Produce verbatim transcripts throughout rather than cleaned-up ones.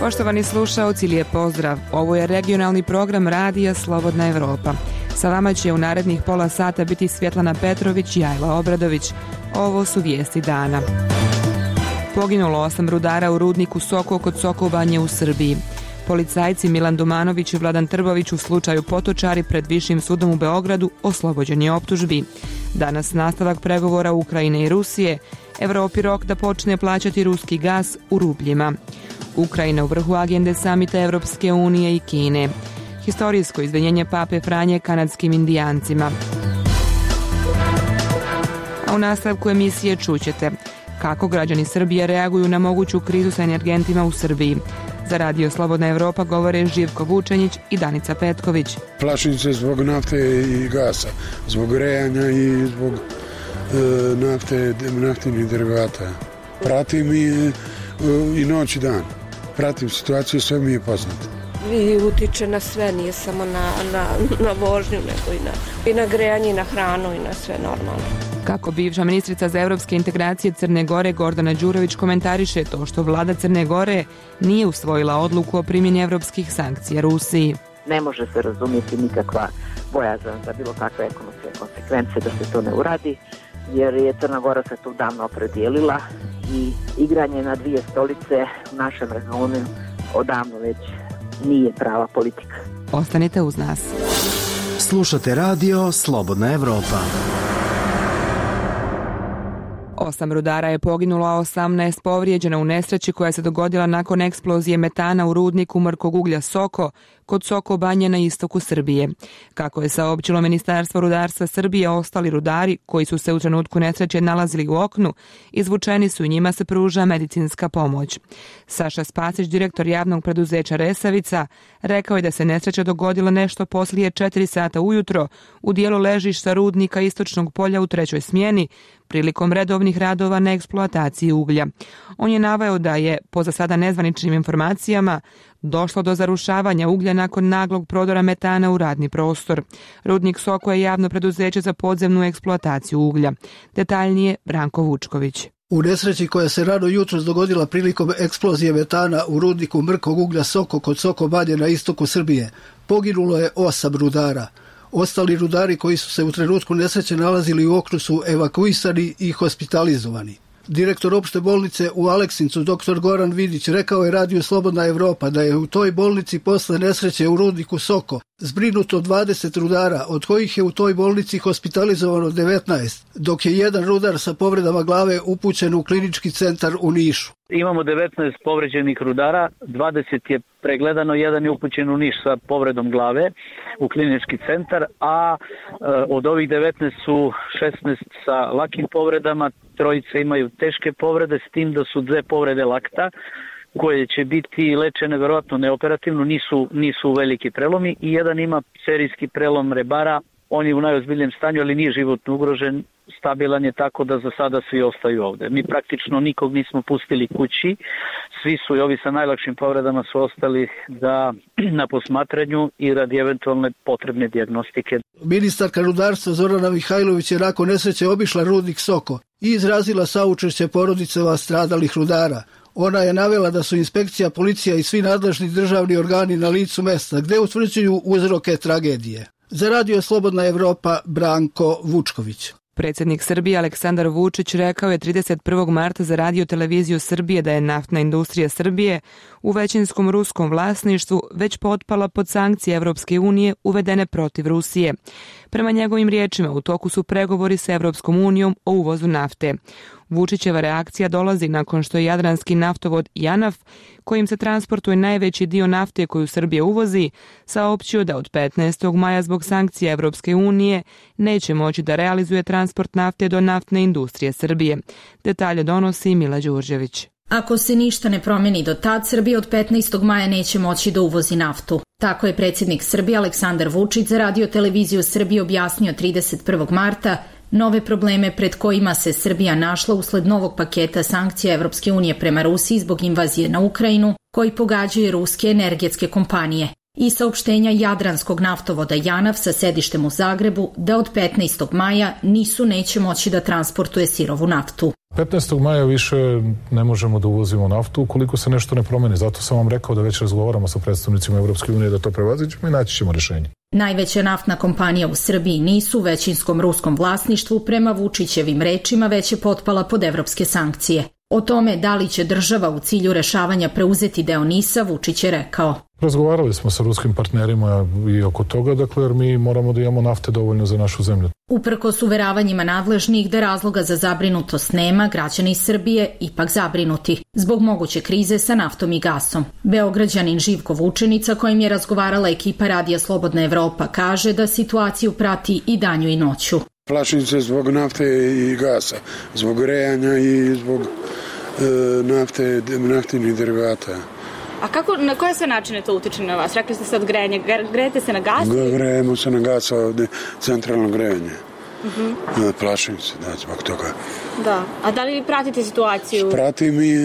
Poštovani slušaoci, lijep pozdrav. Ovo je regionalni program Radija Slobodna Evropa. Sa vama će u narednih pola sata biti Svjetlana Petrović i Ajla Obradović. Ovo su vijesti dana. Poginulo osam rudara u rudniku Soko kod Sokobanje u Srbiji. Policajci Milan Domanović i Vladan Trbović u slučaju Potočari pred Višim sudom u Beogradu oslobođeni optužbi. Danas nastavak pregovora Ukrajine i Rusije. Evropi rok da počne plaćati ruski gas u rubljima. Ukrajina u vrhu agende samita Evropske unije i Kine. Historijsko izvinjenje pape Franje kanadskim indijancima. A u nastavku emisije čućete kako građani Srbije reaguju na moguću krizu sa energentima u Srbiji. Za Radio Slobodna Evropa govore Živko Vučenić i Danica Petković. Plašim se zbog nafte i gasa, zbog grejanja i zbog e, nafte, naftinih derivata. Pratim i, e, i noć i dan. Pratim situaciju, sve mi je poznato. I utiče na sve, nije samo na, na, na vožnju, nego i na, i na grejanje, i na hranu, i na sve normalno. Kako bivša ministrica za evropske integracije Crne Gore Gordana Đurović komentariše to što vlada Crne Gore nije usvojila odluku o primjeni evropskih sankcija Rusiji. Ne može se razumjeti nikakva bojazan za bilo kakve ekonomske konsekvence da se to ne uradi, jer je Crna Gora se tu davno opredijelila i igranje na dvije stolice u našem regionu odavno već nije prava politika. Ostanite uz nas. Slušate radio Slobodna Evropa. Osam rudara je poginulo, a osamnaest povrijeđeno u nesreći koja se dogodila nakon eksplozije metana u rudniku mrkog uglja Soko kod Sokobanje na istoku Srbije. Kako je saopćilo Ministarstvo rudarstva Srbije, ostali rudari koji su se u trenutku nesreće nalazili u oknu, izvučeni su i njima se pruža medicinska pomoć. Saša Spasić, direktor javnog preduzeća Resavica, rekao je da se nesreća dogodila nešto poslije četiri sata ujutro u dijelu ležišta rudnika Istočnog polja u trećoj smjeni, prilikom redovnih radova na eksploataciji uglja. On je naveo da je, po za sada nezvaničnim informacijama, došlo do zarušavanja uglja nakon naglog prodora metana u radni prostor. Rudnik Soko je javno preduzeće za podzemnu eksploataciju uglja. Detaljnije Branko Vučković. U nesreći koja se rano jutros dogodila prilikom eksplozije metana u rudniku mrkog uglja Soko kod Sokobanje na istoku Srbije, poginulo je osam rudara. Ostali rudari koji su se u trenutku nesreće nalazili u oknu su evakuisani i hospitalizovani. Direktor opšte bolnice u Aleksincu, doktor Goran Vidić, rekao je Radio Slobodna Evropa da je u toj bolnici posle nesreće u rudniku Soko zbrinuto dvadeset rudara, od kojih je u toj bolnici hospitalizovano devetnaest, dok je jedan rudar sa povredama glave upućen u klinički centar u Nišu. Imamo devetnaest povređenih rudara, dvadeset je pregledano, jedan je upućen u Niš sa povredom glave u klinički centar, a e, od ovih devetnaest su šesnaest sa lakim povredama, trojice imaju teške povrede, s tim da su dve povrede lakta koje će biti lečene verovatno neoperativno, nisu, nisu veliki prelomi, i jedan ima serijski prelom rebara. On je u najozbiljnijem stanju, ali nije životno ugrožen, stabilan je, tako da za sada svi ostaju ovde. Mi praktično nikog nismo pustili kući, svi su i ovi sa najlakšim povredama su ostali da, na posmatranju i radi eventualne potrebne dijagnostike. Ministarka rudarstva Zorana Mihajlović je nakon nesreće obišla rudnik Soko i izrazila saučešće porodicama stradalih rudara. Ona je navela da su inspekcija, policija i svi nadležni državni organi na licu mesta gde utvrđuju uzroke tragedije. Za Radio Slobodna Evropa, Branko Vučković. Predsjednik Srbije Aleksandar Vučić rekao je trideset prvog marta za Radio televiziju Srbije da je naftna industrija Srbije u većinskom ruskom vlasništvu već potpala pod sankcije Evropske unije uvedene protiv Rusije. Prema njegovim riječima, u toku su pregovori sa Evropskom unijom o uvozu nafte. Vučićeva reakcija dolazi nakon što je jadranski naftovod JANAF, kojim se transportuje najveći dio nafte koju Srbija uvozi, saopćio da od petnaestog maja zbog sankcija Evropske unije neće moći da realizuje transport nafte do naftne industrije Srbije. Detalje donosi Mila Đurđević. Ako se ništa ne promeni do tad, Srbija od petnaestog maja neće moći da uvozi naftu. Tako je predsjednik Srbije Aleksandar Vučić za Radio televiziju Srbije objasnio trideset prvog marta nove probleme pred kojima se Srbija našla usled novog paketa sankcija Evropske unije prema Rusiji zbog invazije na Ukrajinu, koji pogađaju ruske energetske kompanije. I saopštenja Jadranskog naftovoda JANAF sa sedištem u Zagrebu da od petnaestog maja nisu neće moći da transportuje sirovu naftu. petnaestog maja više ne možemo da uvozimo naftu ukoliko se nešto ne promeni. Zato sam vam rekao da već razgovaramo sa predstavnicima Evropske unije da to prevaziđemo i naći ćemo rješenje. Najveća naftna kompanija u Srbiji NIS u većinskom ruskom vlasništvu prema Vučićevim rečima već je potpala pod evropske sankcije. O tome da li će država u cilju rešavanja preuzeti deo NIS-a, Vučić je rekao. Razgovarali smo sa ruskim partnerima i oko toga, dakle, jer mi moramo da imamo nafte dovoljno za našu zemlju. Uprkos uveravanjima nadležnih da razloga za zabrinutost nema, građani Srbije ipak zabrinuti zbog moguće krize sa naftom i gasom. Beograđanin Živko Vučenica, kojim je razgovarala ekipa Radija Slobodna Evropa, kaže da situaciju prati i danju i noću. Plašim se zbog nafte i gasa, zbog grejanja i zbog e, nafte, naftinih derivata. A kako, na koje sve načine to utiče na vas? Rekli ste sad grejanje, grejete se na gas? Grejemo se na gas, ovdje centralno grejanje. Uh-huh. Plašim se, da, zbog toga. Da, a da li vi pratite situaciju? Pratim i,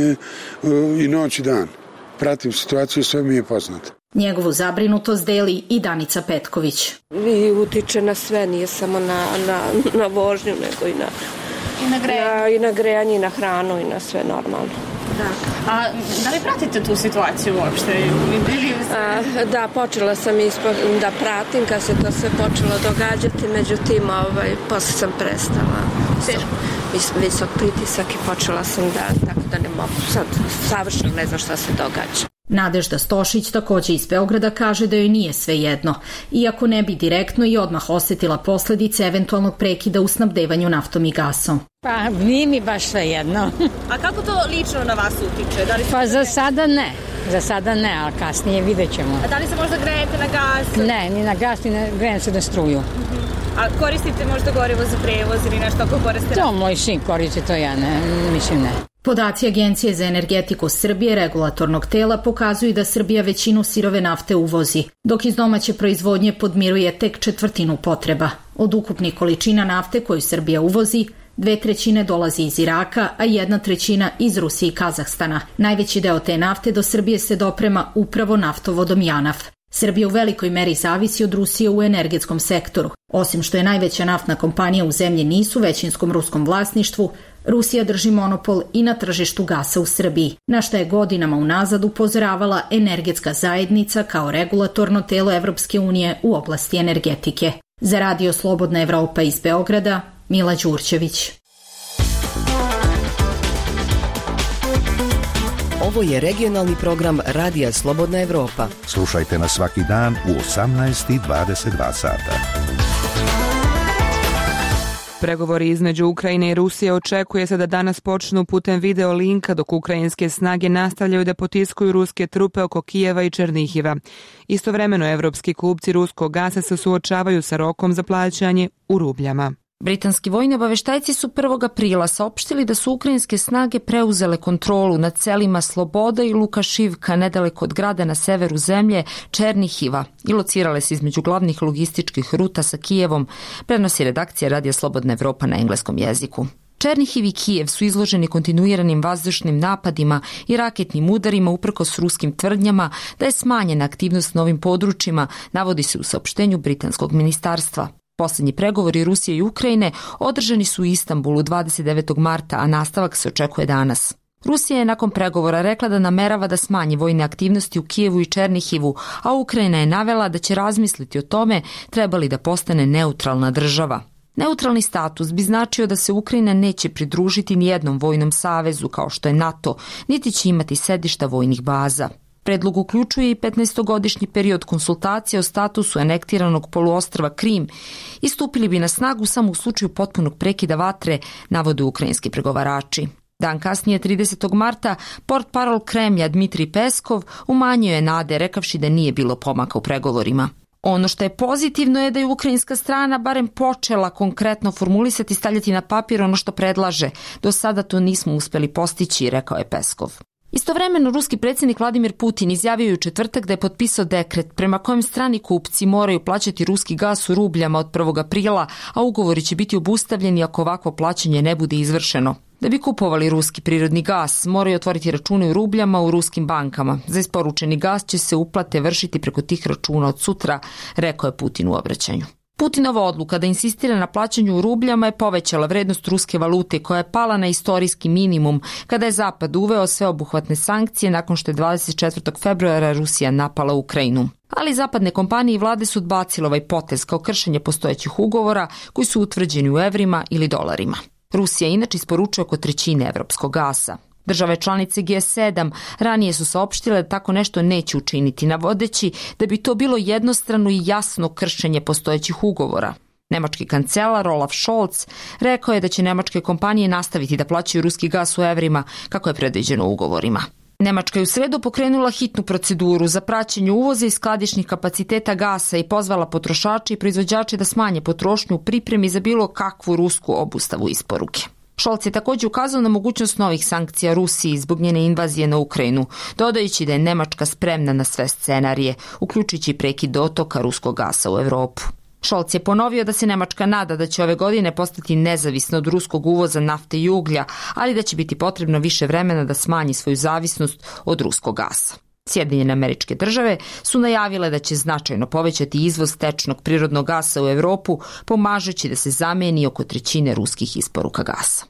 i noć i dan. Pratim situaciju, sve mi je poznato. Njegovu zabrinutost deli i Danica Petković. I utiče na sve, nije samo na, na, na vožnju, nego i na, I na grejanje. Na, i na grejanje, i na hranu, i na sve normalno. Da. A da li pratite tu situaciju uopšte? A, da, počela sam ispo, da pratim kad se to sve počelo događati, međutim, ovaj, posle sam prestala. Vis, visok pritisak i počela sam da, tako da ne mogu, sad savršeno ne znam šta se događa. Nadežda Stošić takođe iz Beograda kaže da joj nije svejedno, iako ne bi direktno i odmah osetila posledice eventualnog prekida u snabdevanju naftom i gasom. Pa nije mi baš svejedno. A kako to lično na vas utiče? Da li pa za sada ne, za sada ne, ali kasnije vidjet ćemo. A da li se možda grejete na gas? Ne, ni na gas, ni na grejem se na struju. Uh-huh. A koristite možda gorivo za prevoz ili nešto ako koriste? To moj sin koristi, to ja ne, mislim ne. Podaci Agencije za energetiku Srbije, regulatornog tela, pokazuju da Srbija većinu sirove nafte uvozi, dok iz domaće proizvodnje podmiruje tek četvrtinu potreba. Od ukupnih količina nafte koju Srbija uvozi, dve trećine dolazi iz Iraka, a jedna trećina iz Rusije i Kazahstana. Najveći deo te nafte do Srbije se doprema upravo naftovodom JANAF. Srbija u velikoj meri zavisi od Rusije u energetskom sektoru. Osim što je najveća naftna kompanija u zemlji NIS u većinskom ruskom vlasništvu, Rusija drži monopol i na tržištu gasa u Srbiji, na što je godinama unazad upozoravala energetska zajednica kao regulatorno telo Evropske unije u oblasti energetike. Za Radio Slobodna Evropa iz Beograda, Mila Đurđević. Ovo je regionalni program Radija Slobodna Evropa. Slušajte nas svaki dan u osamnaest i dvadeset dva sata. Pregovori između Ukrajine i Rusije očekuje se da danas počnu putem video linka, dok ukrajinske snage nastavljaju da potiskuju ruske trupe oko Kijeva i Černihiva. Istovremeno, evropski kupci ruskog gasa se suočavaju sa rokom za plaćanje u rubljama. Britanski vojni obaveštajci su prvog aprila saopštili da su ukrajinske snage preuzele kontrolu nad selima Sloboda i Lukašivka nedaleko od grada na severu zemlje Černihiva i locirale se između glavnih logističkih ruta sa Kijevom, prenosi redakcija Radija Slobodna Evropa na engleskom jeziku. Černihiv i Kijev su izloženi kontinuiranim vazdušnim napadima i raketnim udarima uprkos ruskim tvrdnjama da je smanjena aktivnost na ovim područjima, navodi se u saopštenju britanskog ministarstva. Poslednji pregovori Rusije i Ukrajine održani su u Istanbulu dvadeset devetog marta, a nastavak se očekuje danas. Rusija je nakon pregovora rekla da namerava da smanji vojne aktivnosti u Kijevu i Černihivu, a Ukrajina je navela da će razmisliti o tome treba li da postane neutralna država. Neutralni status bi značio da se Ukrajina neće pridružiti nijednom vojnom savezu kao što je NATO, niti će imati sedišta vojnih baza. Predlog uključuje i petnaestogodišnji period konsultacija o statusu anektiranog poluostrva Krim i stupili bi na snagu samo u slučaju potpunog prekida vatre, navode ukrajinski pregovarači. Dan kasnije, tridesetog marta, portparol Kremlja Dmitrij Peskov umanjio je nade rekavši da nije bilo pomaka u pregovorima. Ono što je pozitivno je da je ukrajinska strana barem počela konkretno formulisati i stavljati na papir ono što predlaže. Do sada to nismo uspeli postići, rekao je Peskov. Istovremeno, ruski predsjednik Vladimir Putin izjavio je u četvrtak da je potpisao dekret prema kojem strani kupci moraju plaćati ruski gas u rubljama od prvog aprila, a ugovori će biti obustavljeni ako ovakvo plaćanje ne bude izvršeno. Da bi kupovali ruski prirodni gas, moraju otvoriti račune u rubljama u ruskim bankama. Za isporučeni gas će se uplate vršiti preko tih računa od sutra, rekao je Putin u obraćanju. Putinova odluka da insistira na plaćanju u rubljama je povećala vrednost ruske valute koja je pala na istorijski minimum kada je Zapad uveo sveobuhvatne sankcije nakon što je dvadeset četvrtog februara Rusija napala Ukrajinu. Ali zapadne kompanije i vlade su odbacile ovaj potez kao kršenje postojećih ugovora koji su utvrđeni u evrima ili dolarima. Rusija inače isporučuje oko trećine evropskog gasa. Države članice G sedam ranije su saopštile da tako nešto neće učiniti, navodeći da bi to bilo jednostrano i jasno kršenje postojećih ugovora. Nemački kancelar Olaf Scholz rekao je da će nemačke kompanije nastaviti da plaćaju ruski gas u evrima kako je predviđeno ugovorima. Nemačka je u sredu pokrenula hitnu proceduru za praćenje uvoza i skladišnih kapaciteta gasa i pozvala potrošače i proizvođače da smanje potrošnju u pripremi za bilo kakvu rusku obustavu isporuke. Scholz je također ukazao na mogućnost novih sankcija Rusiji zbog njene invazije na Ukrajinu, dodajući da je Nemačka spremna na sve scenarije, uključujući prekid dotoka ruskog gasa u Evropu. Scholz je ponovio da se Nemačka nada da će ove godine postati nezavisna od ruskog uvoza nafte i uglja, ali da će biti potrebno više vremena da smanji svoju zavisnost od ruskog gasa. Sjedinjene Američke Države su najavile da će značajno povećati izvoz tečnog prirodnog gasa u Evropu, pomažući da se zameni oko trećine ruskih isporuka gasa.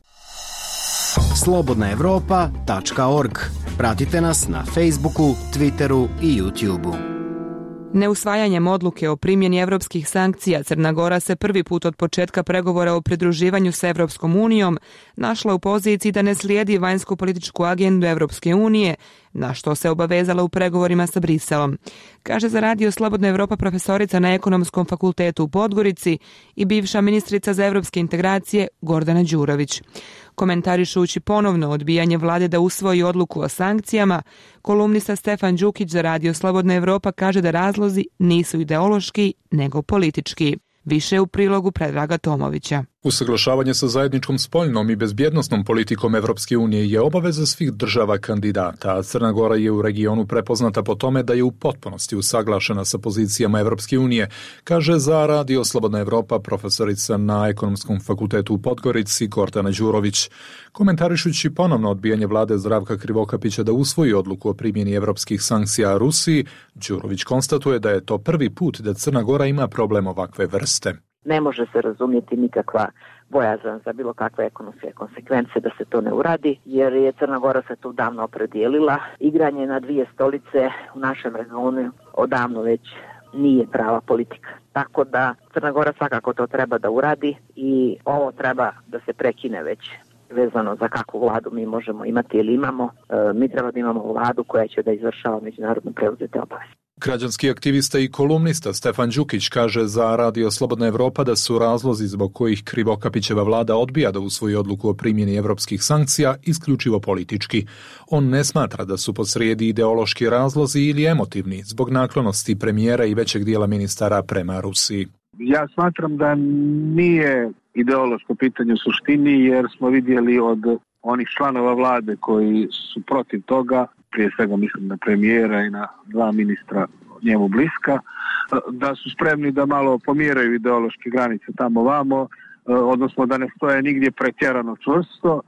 slobodna evropa tačka org. Pratite nas na Facebooku, Twitteru i YouTubeu. Neusvajanjem odluke o primjeni evropskih sankcija, Crna Gora se prvi put od početka pregovora o pridruživanju s Evropskom unijom našla u poziciji da ne slijedi vanjsku političku agendu Evropske unije, na što se obavezala u pregovorima sa Briselom, kaže za Radio Slobodna Evropa profesorica na Ekonomskom fakultetu u Podgorici i bivša ministrica za evropske integracije Gordana Đurović. Komentarišući ponovno odbijanje vlade da usvoji odluku o sankcijama, kolumnista Stefan Đukić za Radio Slobodna Evropa kaže da razlozi nisu ideološki, nego politički. Više u prilogu Predraga Tomovića. Usaglašavanje sa zajedničkom spoljnom i bezbjednosnom politikom Evropske unije je obaveza svih država kandidata, a Crna Gora je u regionu prepoznata po tome da je u potpunosti usaglašena sa pozicijama Evropske unije, kaže za Radio Slobodna Evropa profesorica na Ekonomskom fakultetu u Podgorici Gordana Đurović. Komentarišući ponovno odbijanje vlade Zdravka Krivokapića da usvoji odluku o primjeni evropskih sankcija Rusiji, Đurović konstatuje da je to prvi put da Crna Gora ima problem ovakve vrste. Ne može se razumjeti nikakva bojazan za bilo kakve ekonomske konsekvence da se to ne uradi, jer je Crna Gora se tu davno opredijelila. Igranje na dvije stolice u našem regionu odavno već nije prava politika. Tako da Crna Gora svakako to treba da uradi i ovo treba da se prekine već vezano za kakvu vladu mi možemo imati ili imamo. E, mi treba da imamo vladu koja će da izvršava međunarodno preuzete obaveze. Građanski aktivista i kolumnista Stefan Đukić kaže za Radio Slobodna Evropa da su razlozi zbog kojih Krivokapićeva vlada odbija da usvoji odluku o primjeni evropskih sankcija isključivo politički. On ne smatra da su posrijedi ideološki razlozi ili emotivni zbog naklonosti premijera i većeg dijela ministara prema Rusiji. Ja smatram da nije ideološko pitanje u suštini, jer smo vidjeli od onih članova vlade koji su protiv toga, prije svega mislim na premijera i na dva ministra njemu bliska, da su spremni da malo pomjeraju ideološke granice tamo vamo, odnosno da ne stoje nigdje pretjerano čvrsto,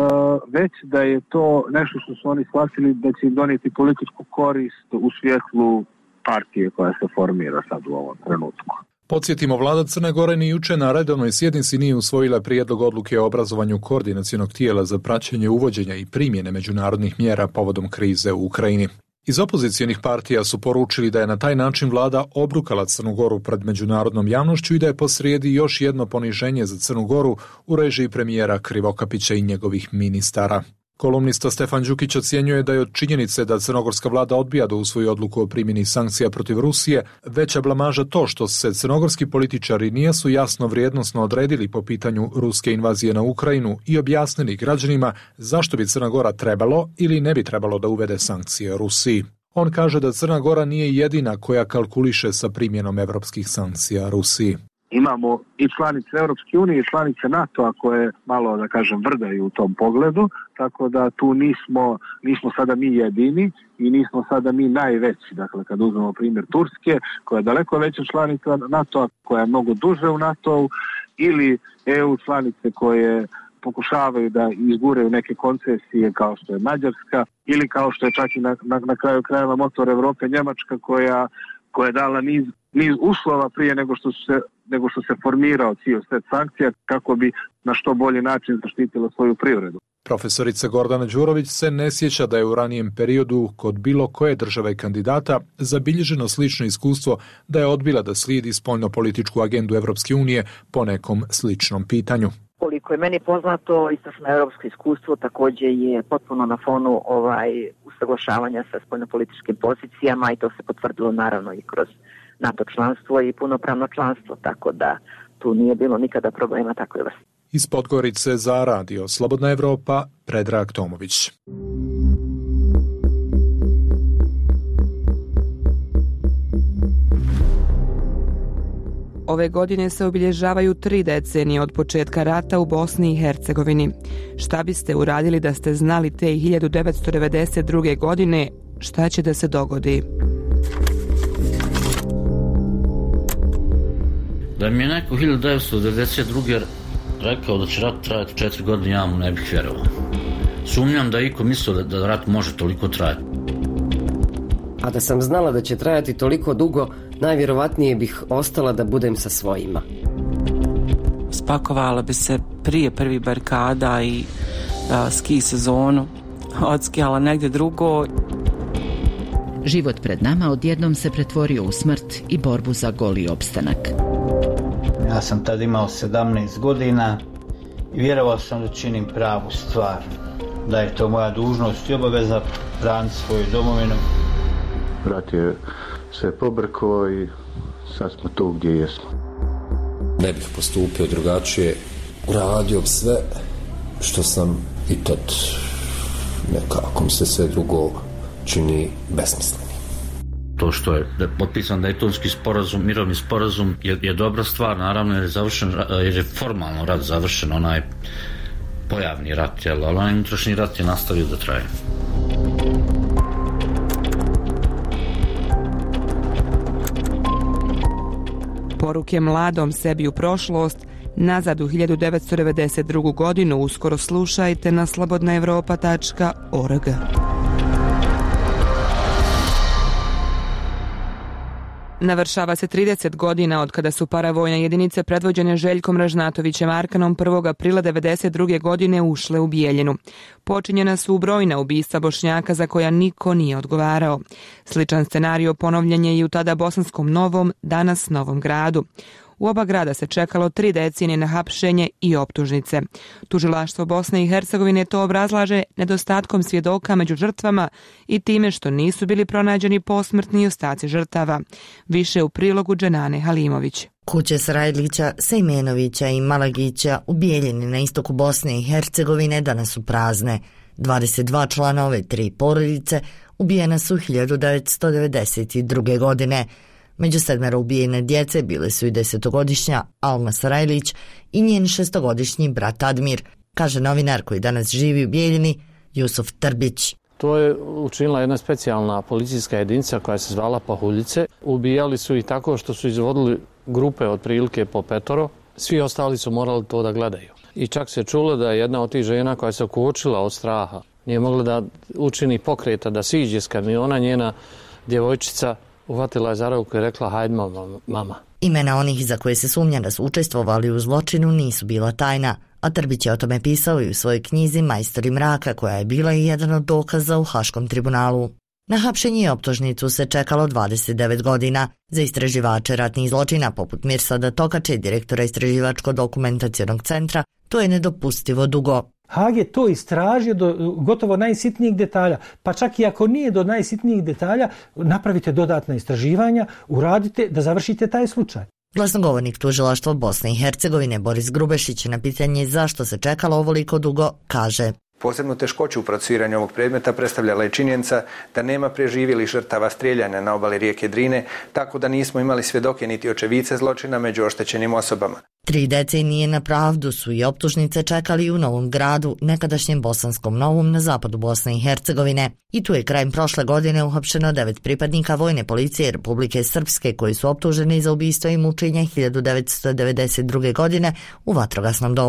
već da je to nešto što su oni shvatili da će im donijeti političku korist u svjetlu partije koja se formira sad u ovom trenutku. Podsjetimo, vlada Crne Gore ni juče na redovnoj sjednici nije usvojila prijedlog odluke o obrazovanju koordinacionog tijela za praćenje uvođenja i primjene međunarodnih mjera povodom krize u Ukrajini. Iz opozicijonih partija su poručili da je na taj način vlada obrukala Crnu Goru pred međunarodnom javnošću i da je posrijedi još jedno poniženje za Crnu Goru u režiji premijera Krivokapića i njegovih ministara. Kolumnista Stefan Đukić ocjenjuje da je od činjenice da crnogorska vlada odbija da usvoji odluku o primjeni sankcija protiv Rusije veća blamaža to što se crnogorski političari nisu jasno vrijednosno odredili po pitanju ruske invazije na Ukrajinu i objasnili građanima zašto bi Crna Gora trebalo ili ne bi trebalo da uvede sankcije Rusiji. On kaže da Crna Gora nije jedina koja kalkuliše sa primjenom evropskih sankcija Rusiji. Imamo i članice Europske unije i članice NATO-a koje malo, da kažem, vrdaju u tom pogledu, tako da tu nismo, nismo sada mi jedini i nismo sada mi najveći. Dakle, kad uzmemo primjer Turske, koja je daleko veća članica NATO-a, koja je mnogo duže u NATO-u, ili E U članice koje pokušavaju da izguraju neke koncesije kao što je Mađarska ili kao što je čak i na, na, na kraju krajeva Motor Evrope Njemačka koja, koja je dala niz, niz uslova prije nego što, su se, nego što se formirao cijel set sankcija kako bi na što bolji način zaštitila svoju privredu. Profesorica Gordana Đurović se ne sjeća da je u ranijem periodu kod bilo koje države kandidata zabilježeno slično iskustvo da je odbila da slijedi spoljnopolitičku agendu Evropske unije po nekom sličnom pitanju. Koliko je meni poznato, istočno evropsko iskustvo također je potpuno na fonu ovaj usaglašavanja sa spoljnopolitičkim pozicijama i to se potvrdilo naravno i kroz NATO članstvo i punopravno članstvo, tako da tu nije bilo nikada problema takve vrste. Iz Podgorice za radio Slobodna Evropa, Predrag Tomović. Ove godine se obilježavaju tri decenije od početka rata u Bosni i Hercegovini. Šta biste uradili da ste znali te hiljadu devetsto devedeset druge. godine šta će da se dogodi? Da mi je neko hiljadu devetsto devedeset druge. rekao da će rat trajati četiri godine, ja mu ne bih vjerovao. Sumnjam da iko mislio da, da rat može toliko trajati. A da sam znala da će trajati toliko dugo, najvjerovatnije bih ostala da budem sa svojima. Spakovala bi se prije prvih barikada i a, ski sezonu, odskijala negdje drugo. Život pred nama odjednom se pretvorio u smrt i borbu za goli opstanak. Ja sam tad imao sedamnaest godina i vjerovao sam da činim pravu stvar, da je to moja dužnost i obaveza braniti svoju domovinu. Rat je sve pobrkao i sad smo tu gdje jesmo. Ne bih postupio drugačije, uradio sve što sam i tad nekako mi se sve drugo čini besmisleno. To što je potpisan Dejtonski sporazum, mirovni sporazum je, je dobra stvar, naravno jer je završen, jer je formalno rat završen, onaj pojavni rat, jel, ali onaj unutrašnji rat je nastavio da traje. Poruke mladom sebi u prošlost, nazad u hiljadu devetsto devedeset drugu. godinu uskoro slušajte na slobodna evropa tačka org. Navršava se trideset godina od kada su paravojne jedinice predvođene Željkom Ražnatovićem Arkanom prvog aprila devedeset druge. godine ušle u Bijeljinu. Počinjena su brojna ubistva Bošnjaka za koja niko nije odgovarao. Sličan scenario ponovljen je i u tada Bosanskom Novom, danas Novom Gradu. U oba grada se čekalo tri decenije na hapšenje i optužnice. Tužilaštvo Bosne i Hercegovine to obrazlaže nedostatkom svjedoka među žrtvama i time što nisu bili pronađeni posmrtni ostaci žrtava. Više u prilogu Dženane Halimović. Kuće Sarajlića, Sejmenovića i Malagića u Bijeljini na istoku Bosne i Hercegovine danas su prazne. dvadeset dva člana ove tri porodice ubijena su hiljadu devetsto devedeset druge. godine. Među sedmero ubijene djece bile su i desetogodišnja Alma Sarajlić i njen šestogodišnji brat Admir, kaže novinar koji danas živi u Bijeljini, Jusuf Trbić. To je učinila jedna specijalna policijska jedinica koja se zvala Pahuljice. Ubijali su ih tako što su izvodili grupe otprilike po petoro. Svi ostali su morali to da gledaju. I čak se čulo da je jedna od tih žena koja se okočila od straha, nije mogla da učini pokreta, da siđe s kamiona, njena djevojčica uhvatila je za ruku i rekla hajde mama. Imena onih za koje se sumnja da su učestvovali u zločinu nisu bila tajna, a Trbić je o tome pisao i u svojoj knjizi Majstori mraka, koja je bila i jedan od dokaza u Haškom tribunalu. Na hapšenje i optužnicu se čekalo dvadeset devet godina. Za istraživače ratnih zločina poput Mirsada Tokače, direktora Istraživačko-dokumentacionog centra, to je nedopustivo dugo. Haag je to istražio do gotovo najsitnijih detalja, pa čak i ako nije do najsitnijih detalja, napravite dodatna istraživanja, uradite da završite taj slučaj. Glasnogovornik tužilaštva Bosne i Hercegovine Boris Grubešić na pitanje zašto se čekalo ovoliko dugo kaže: Posebnu teškoću u procesuiranju ovog predmeta predstavljala je činjenica da nema preživjelih žrtava strijeljanja na obali rijeke Drine, tako da nismo imali svjedoke niti očevice zločina među oštećenim osobama. Tri decenije na pravdu su i optužnice čekali u Novom Gradu, nekadašnjem Bosanskom Novom na zapadu Bosne i Hercegovine. I tu je krajem prošle godine uhapšeno devet pripadnika vojne policije Republike Srpske koji su optuženi za ubistvo i mučenje hiljadu devetsto devedeset druge. godine u vatrogasnom domu.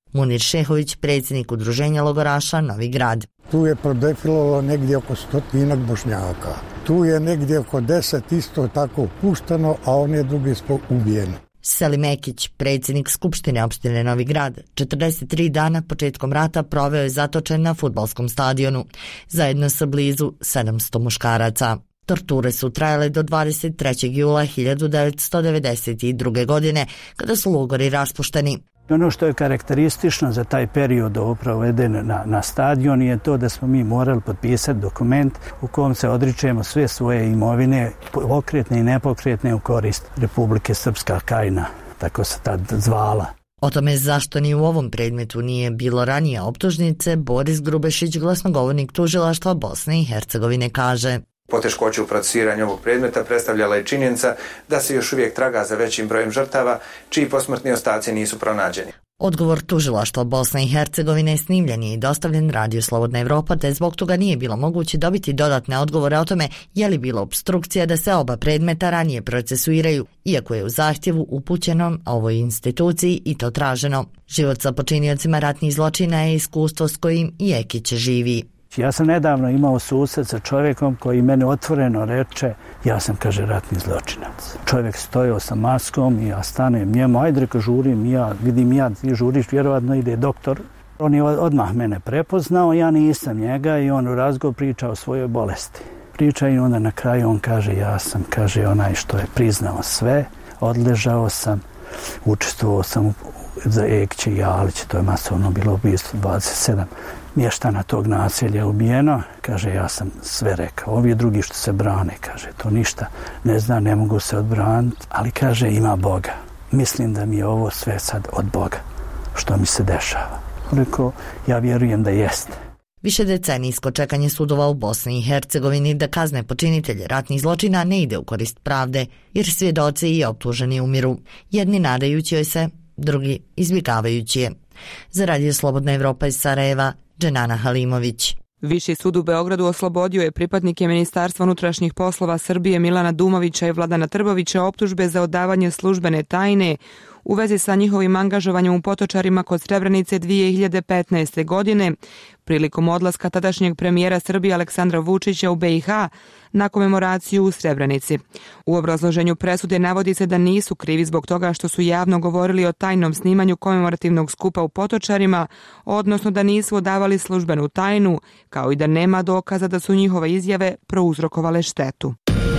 Munir Šehović, predsjednik udruženja logoraša Novi Grad. Tu je prodefilovalo negdje oko stotinak Bošnjaka. Tu je negdje oko deset isto tako pušteno, a one drugi su ubijeni. Selim Ekić, predsjednik Skupštine opštine Novi Grad, četrdeset tri dana početkom rata proveo je zatočen na fudbalskom stadionu, zajedno sa blizu sedamsto muškaraca. Torture su trajale do dvadeset trećeg jula hiljadu devetsto devedeset druge. godine, kada su logori raspušteni. Ono što je karakteristično za taj period proveden na, na stadion je to da smo mi morali potpisati dokument u kojem se odričemo sve svoje imovine, pokretne i nepokretne, u korist Republike Srpska Krajina, tako se tad zvala. O tome zašto ni u ovom predmetu nije bilo ranije optužnice, Boris Grubešić, glasnogovornik tužilaštva Bosne i Hercegovine, kaže: Poteškoću u procesuiranju ovog predmeta predstavljala je činjenica da se još uvijek traga za većim brojem žrtava, čiji posmrtni ostaci nisu pronađeni. Odgovor tužilaštva Bosne i Hercegovine snimljen je i dostavljen Radio Slobodna Evropa, te zbog toga nije bilo moguće dobiti dodatne odgovore o tome je li bilo opstrukcija da se oba predmeta ranije procesuiraju, iako je u zahtjevu upućenom ovoj instituciji i to traženo. Život sa počiniocima ratnih zločina je iskustvo s kojim i Ekić živi. Ja sam nedavno imao susret sa čovjekom koji mene otvoreno reče, ja sam, kaže, ratni zločinac. Čovjek stojao sa maskom i ja stanem njemu, ajde, reka, žurim, ja vidim, ja, ti žuriš, vjerovatno ide doktor. On je odmah mene prepoznao, ja nisam njega, i on u razgovoru priča o svojoj bolesti. Priča i onda na kraju on kaže, ja sam, kaže, onaj što je priznao sve, odležao sam, učestvovao sam za Ekića i Jalića, to je masovno bilo ubistvo, dvadeset sedam mještana tog naselja ubijeno. Kaže, ja sam sve rekao. Ovi drugi što se brane, kaže, to ništa ne zna, ne mogu se odbraniti, ali kaže, ima Boga. Mislim da mi je ovo sve sad od Boga, što mi se dešava. Rekao, ja vjerujem da jeste. Više decenijsko čekanje sudova u Bosni i Hercegovini da kazne počinitelje ratnih zločina ne ide u korist pravde, jer svjedoci i optuženi umiru. Jedni nadajući joj se, drugi izbjegavajući je. Za Radio Slobodna Evropa iz Sarajeva, Dženana Halimović. Viši sud u Beogradu oslobodio je pripadnike Ministarstva unutrašnjih poslova Srbije Milana Dumovića i Vladana Trbovića optužbe za odavanje službene tajne u vezi sa njihovim angažovanjem u Potočarima kod Srebrenice dvije hiljade petnaeste. godine, prilikom odlaska tadašnjeg premijera Srbije Aleksandra Vučića u be i ha na komemoraciju u Srebrenici. U obrazloženju presude navodi se da nisu krivi zbog toga što su javno govorili o tajnom snimanju komemorativnog skupa u Potočarima, odnosno da nisu odavali službenu tajnu, kao i da nema dokaza da su njihove izjave prouzrokovale štetu.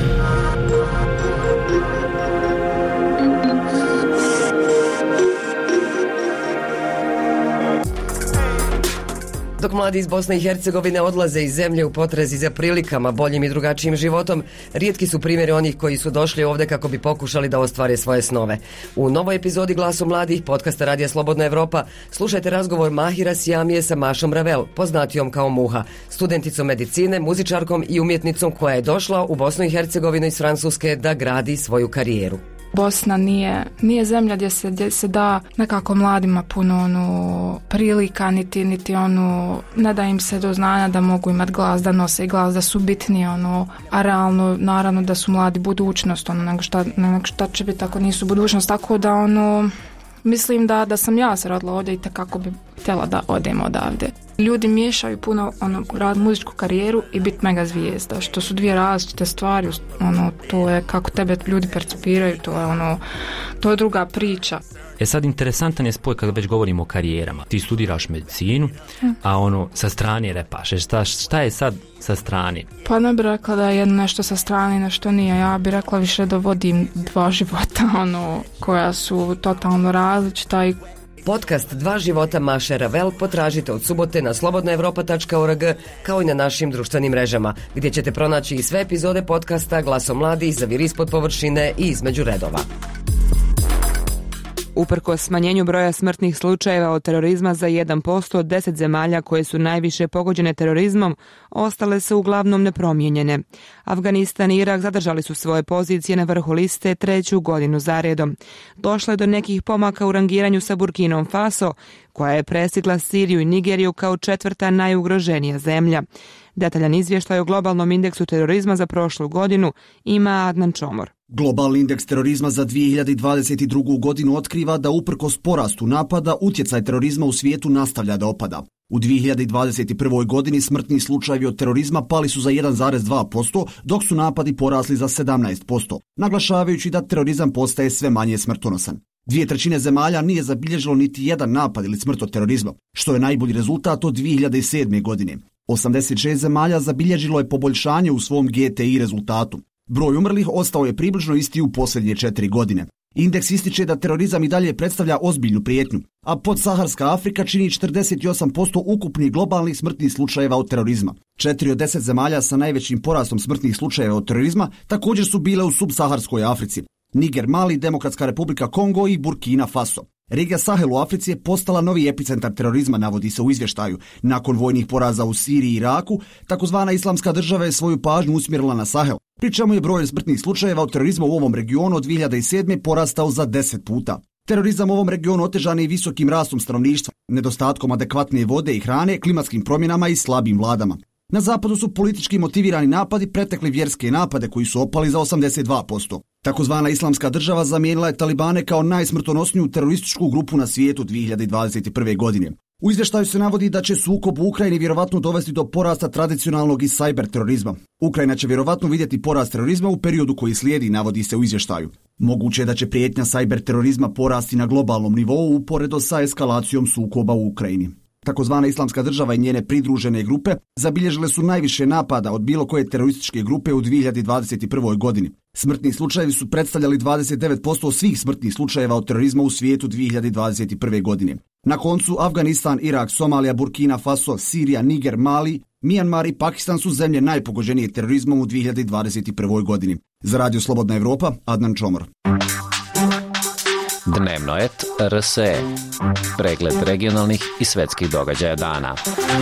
Dok mladi iz Bosne i Hercegovine odlaze iz zemlje u potrazi za prilikama, boljim i drugačijim životom, rijetki su primjeri onih koji su došli ovdje kako bi pokušali da ostvare svoje snove. U novoj epizodi Glasu mladih, podcasta Radija Slobodna Evropa, slušajte razgovor Mahira Sjamije sa Mašom Ravel, poznatijom kao Muha, studenticom medicine, muzičarkom i umjetnicom koja je došla u Bosnu i Hercegovinu iz Francuske da gradi svoju karijeru. Bosna nije, nije zemlja gdje se, gdje se da nekako mladima puno ono, prilika, niti, niti ono, ne da im se do znanja da mogu imati glas, da nose glas, da su bitni, ono, a realno, naravno da su mladi budućnost, ono, nego šta, nego šta će biti ako nisu budućnost, tako da ono, mislim da, da sam ja se rodila ovdje i kako bi htjela da odem odavde. Ljudi miješaju puno ono, rad muzičku karijeru i biti mega zvijezda, što su dvije različite stvari, ono, to je kako tebe ljudi percipiraju, to je ono, to je druga priča. E sad, interesantan je spoj kada već govorimo o karijerama. Ti studiraš medicinu, a ono, sa strane repaš. Šta, šta je sad sa strane? Pa ne bi rekla da je jedno nešto sa strane, nešto nije. Ja bi rekla više da vodim dva života, ono, koja su totalno različita i Podcast Dva života Maše Ravel potražite od subote na slobodna evropa tačka org kao i na našim društvenim mrežama, gdje ćete pronaći i sve epizode podcasta Glasom mladih, Zaviri ispod površine i Između redova. Uprkos smanjenju broja smrtnih slučajeva od terorizma za jedan posto od deset zemalja koje su najviše pogođene terorizmom, ostale su uglavnom nepromijenjene. Afganistan i Irak zadržali su svoje pozicije na vrhu liste treću godinu zaredom. Došlo je do nekih pomaka u rangiranju sa Burkinom Faso, koja je prestigla Siriju i Nigeriju kao četvrta najugroženija zemlja. Detaljan izvještaj o globalnom indeksu terorizma za prošlu godinu ima Adnan Čomor. Globalni indeks terorizma za dvije hiljade dvadeset drugu. godinu otkriva da uprkos porastu napada, utjecaj terorizma u svijetu nastavlja da opada. U dvije hiljade dvadeset prvoj. godini smrtni slučajevi od terorizma pali su za jedan zarez dva posto, dok su napadi porasli za sedamnaest posto, naglašavajući da terorizam postaje sve manje smrtonosan. Dvije trećine zemalja nije zabilježilo niti jedan napad ili smrt od terorizma, što je najbolji rezultat od dvije hiljade sedme. godine. osamdeset šest zemalja zabilježilo je poboljšanje u svom G T I rezultatu. Broj umrlih ostao je približno isti u posljednje četiri godine. Indeks ističe da terorizam i dalje predstavlja ozbiljnu prijetnju, a podsaharska Afrika čini četrdeset osam posto ukupnih globalnih smrtnih slučajeva od terorizma. Četiri od deset zemalja sa najvećim porastom smrtnih slučajeva od terorizma također su bile u subsaharskoj Africi. Niger, Mali, Demokratska republika Kongo i Burkina Faso. Regija Sahel u Africi je postala novi epicentar terorizma, navodi se u izvještaju. Nakon vojnih poraza u Siriji i Iraku, takozvana islamska država je svoju pažnju usmjerila na Sahel, pri čemu je broj smrtnih slučajeva od terorizma u ovom regionu od dvije hiljade sedme. porastao za deset puta. Terorizam u ovom regionu otežan je i visokim rastom stanovništva, nedostatkom adekvatne vode i hrane, klimatskim promjenama i slabim vladama. Na zapadu su politički motivirani napadi pretekli vjerske napade koji su opali za osamdeset dva posto. Takozvana islamska država zamijenila je Talibane kao najsmrtonosniju terorističku grupu na svijetu dvije hiljade dvadeset prve. godine. U izvještaju se navodi da će sukob u Ukrajini vjerovatno dovesti do porasta tradicionalnog i sajber terorizma. Ukrajina će vjerovatno vidjeti porast terorizma u periodu koji slijedi, navodi se u izvještaju. Moguće je da će prijetnja sajber terorizma porasti na globalnom nivou uporedo sa eskalacijom sukoba u Ukrajini. Takozvana islamska država i njene pridružene grupe zabilježile su najviše napada od bilo koje terorističke grupe u dvije hiljade dvadeset prvoj. godini. Smrtni slučajevi su predstavljali dvadeset devet posto svih smrtnih slučajeva od terorizma u svijetu dvije hiljade dvadeset prve. godine. Na koncu Afganistan, Irak, Somalija, Burkina Faso, Sirija, Niger, Mali, Mijanmar i Pakistan su zemlje najpogođenije terorizmom u dvije hiljade dvadeset prvoj. godini. Za Radio Slobodna Evropa, Adnan Čomor. Dnevno et R S E. Pregled regionalnih i svetskih događaja dana.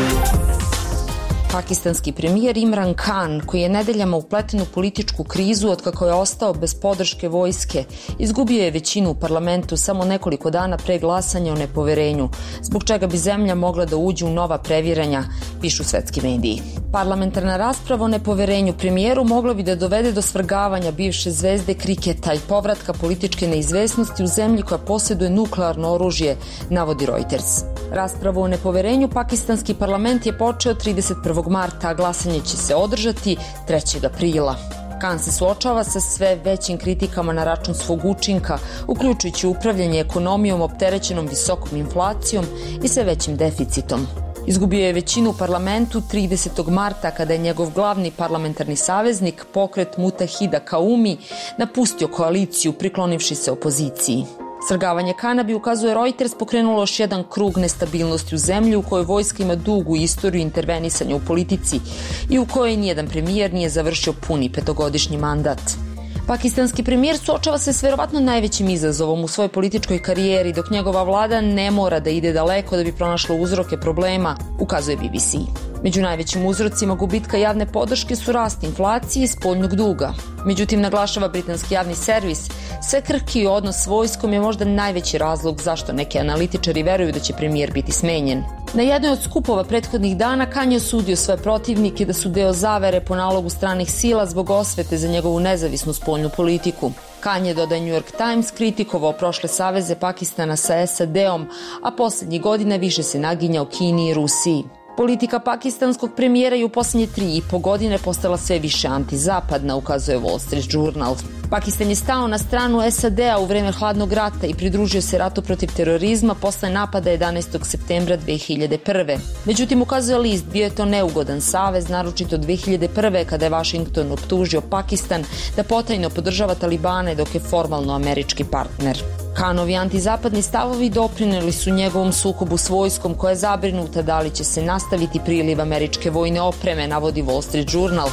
Pakistanski premijer Imran Khan, koji je nedeljama upleten u političku krizu otkako je ostao bez podrške vojske, izgubio je većinu u parlamentu samo nekoliko dana pre glasanja o nepoverenju, zbog čega bi zemlja mogla da uđe u nova previranja, pišu svetski mediji. Parlamentarna rasprava o nepoverenju premijeru mogla bi da dovede do svrgavanja bivše zvezde kriketa i povratka političke neizvesnosti u zemlji koja posjeduje nuklearno oružje, navodi Reuters. Raspravu o nepoverenju pakistanski parlament je počeo trideset prvog marta, a glasanje će se održati trećeg aprila. Khan se suočava sa sve većim kritikama na račun svog učinka, uključujući upravljanje ekonomijom opterećenom visokom inflacijom i sve većim deficitom. Izgubio je većinu u parlamentu tridesetog marta kada je njegov glavni parlamentarni saveznik, pokret Mutahida Qaumi, napustio koaliciju priklonivši se opoziciji. Svrgavanje Khana bi, ukazuje Reuters, pokrenulo još jedan krug nestabilnosti u zemlji u kojoj vojska ima dugu istoriju intervenisanja u politici i u kojoj nijedan premijer nije završio puni petogodišnji mandat. Pakistanski premijer suočava se s verovatno najvećim izazovom u svojoj političkoj karijeri, dok njegova vlada ne mora da ide daleko da bi pronašla uzroke problema, ukazuje B B C. Među najvećim uzrocima gubitka javne podrške su rast inflacije i spoljnog duga. Međutim, naglašava britanski javni servis, sve krhki odnos s vojskom je možda najveći razlog zašto neki analitičari veruju da će premijer biti smenjen. Na jednoj od skupova prethodnih dana Khan je osudio svoje protivnike da su deo zavere po nalogu stranih sila zbog osvete za njegovu nezavisnu spoljnu politiku. Khan je, dodaje New York Times, kritikovao prošle saveze Pakistana sa S A D-om, a posljednjih godina više se naginjao Kini i Rusiji. Politika pakistanskog premijera je u posljednje tri i po godine postala sve više antizapadna, ukazuje Wall Street Journal. Pakistan je stao na stranu S A D-a u vreme hladnog rata i pridružio se ratu protiv terorizma posle napada jedanaestog septembra dve hiljade prve. Međutim, ukazuje list, bio je to neugodan savez, naročito dve hiljade prve kada je Washington optužio Pakistan da potajno podržava Talibane dok je formalno američki partner. Khanovi antizapadni stavovi doprineli su njegovom sukobu s vojskom koja je zabrinuta da li će se nastaviti priliv američke vojne opreme, navodi Wall Street Journal.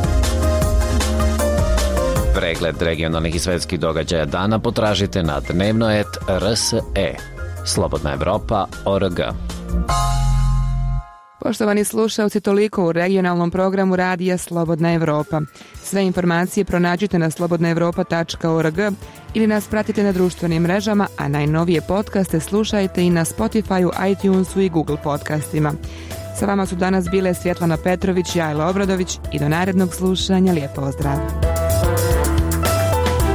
Pregled regionalnih i svetskih događaja dana potražite na dnevno et R S E. Slobodna Evropa, O R G. Poštovani slušalci, toliko u regionalnom programu radija Slobodna Evropa. Sve informacije pronađite na slobodna evropa tačka org ili nas pratite na društvenim mrežama, a najnovije podcaste slušajte i na Spotifyu, iTunesu i Google podcastima. Sa vama su danas bile Svjetlana Petrović i Ajla Obradović i do narednog slušanja lijep pozdrav.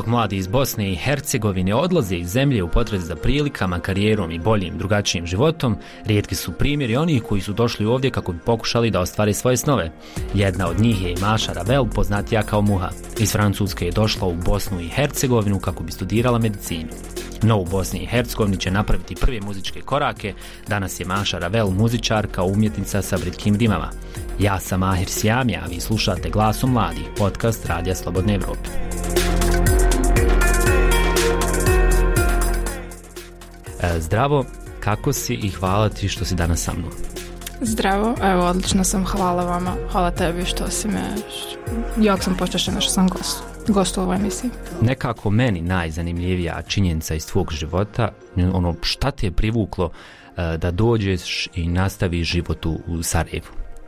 mladi iz Bosne i Hercegovine odlaze iz zemlje u potrazi za prilikama, karijerom i boljim, drugačijim životom, rijetki su primjeri onih koji su došli ovdje kako bi pokušali da ostvare svoje snove. Jedna od njih je i Maša Ravel, poznatija kao Muha. Iz Francuske je došla u Bosnu i Hercegovinu kako bi studirala medicinu. No u Bosni i Hercegovini će napraviti prve muzičke korake. Danas je Maša Ravel muzičarka, umjetnica sa britkim rimama. Ja sam Mahir Sjamija, a vi slušate Glasom mladih, podcast Radija Slobodne Evrope. E, zdravo, kako si i hvala ti što si danas sa mnom? Zdravo, evo odlično sam, hvala vama, hvala tebi što si me, jako sam počašćena što sam gost, gost u ovoj emisiji. Nekako meni najzanimljivija činjenica iz tvog života, ono šta te je privuklo uh, da dođeš i nastaviš život u, u Sarajevu?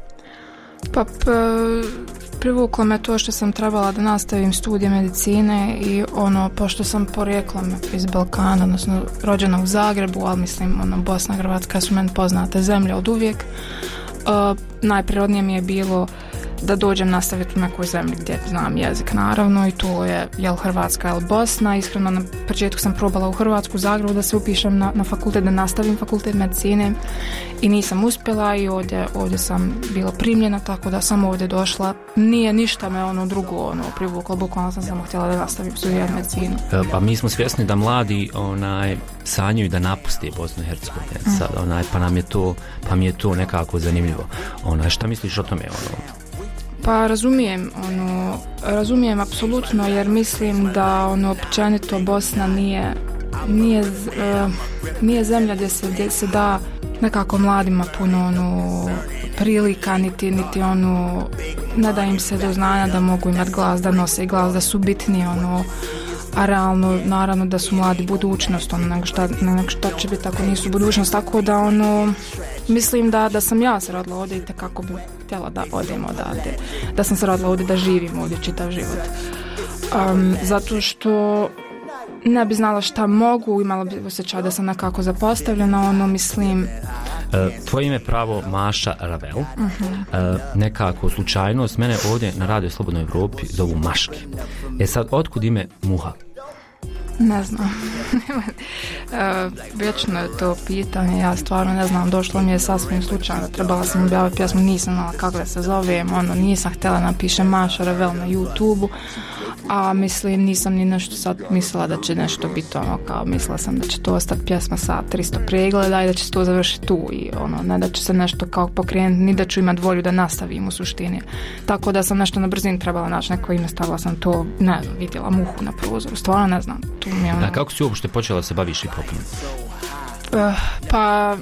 Pa p, privuklo me to što sam trebala da nastavim studije medicine i ono, pošto sam porijeklom iz Balkana, odnosno rođena u Zagrebu, ali mislim, ono, Bosna, Hrvatska su meni poznate zemlje od uvijek. Uh, najprirodnije mi je bilo da dođem nastaviti u nekoj zemlji gdje znam jezik, naravno, i to je jel Hrvatska ili Bosna. Iskreno na početku sam probala u Hrvatsku, u Zagrebu, da se upišem na, na fakultet, da nastavim fakultet medicine i nisam uspjela i ovdje, ovdje sam bila primljena, tako da sam ovdje došla. Nije ništa me ono drugo ono, privuklo, bukvalno sam samo htjela da nastavim studirati medicinu. Pa mi smo svjesni da mladi onaj, sanjaju da napuste Bosnu i Hercegovinu, mm. sad, onaj, pa nam je to, pa mi je to nekako zanimljivo. Onaj, šta misliš o tome? Ono? Pa razumijem, ono, razumijem apsolutno, jer mislim da ono općenito Bosna nije, nije, uh, nije zemlja gdje se, gdje se da nekako mladima puno ono, prilika, niti, niti ono, ne da im se do znanja da mogu imati glas, da nose glas, da su bitni, ono, a realno, naravno da su mladi budućnost, ono, nego šta, nego šta će biti ako nisu budućnost, tako da ono, mislim da, da sam ja se rodila ovdje i tekako bi htjela da odem odavde, da sam se rodila ovdje, da živim ovdje čitav život. Um, zato što ne bi znala šta mogu, imala bi osjećaj da sam nekako zapostavljena, ono, mislim... Uh, tvoje ime pravo Maša Ravel. Uh-huh. Uh, nekako slučajnost, mene ovdje na Radio Slobodnoj Evropi zovu Maški. E sad, otkud ime Muha? Ne znam. uh, vječno je to pitanje, ja stvarno ne znam, došlo mi je sasvim slučajno, trebala sam objaviti pjesmu, nisam znala kako da se zovem, ono, nisam htjela napišem Maša Ravel na YouTube-u, a mislim, nisam ni nešto sad mislila da će nešto biti ono, kao mislila sam da će to ostati pjesma sa tristo pregleda i da će se to završiti tu i ono, ne da će se nešto kao pokrenuti, ni da ću imati volju da nastavim u suštini. Tako da sam nešto na brzinu trebala naći neko ime, stavila sam to, ne znam, vidjela Muhu na prozoru, stvarno ne znam. Tu mi je ono... A kako si uopšte počela se baviš hip-hopom? Uh, pa,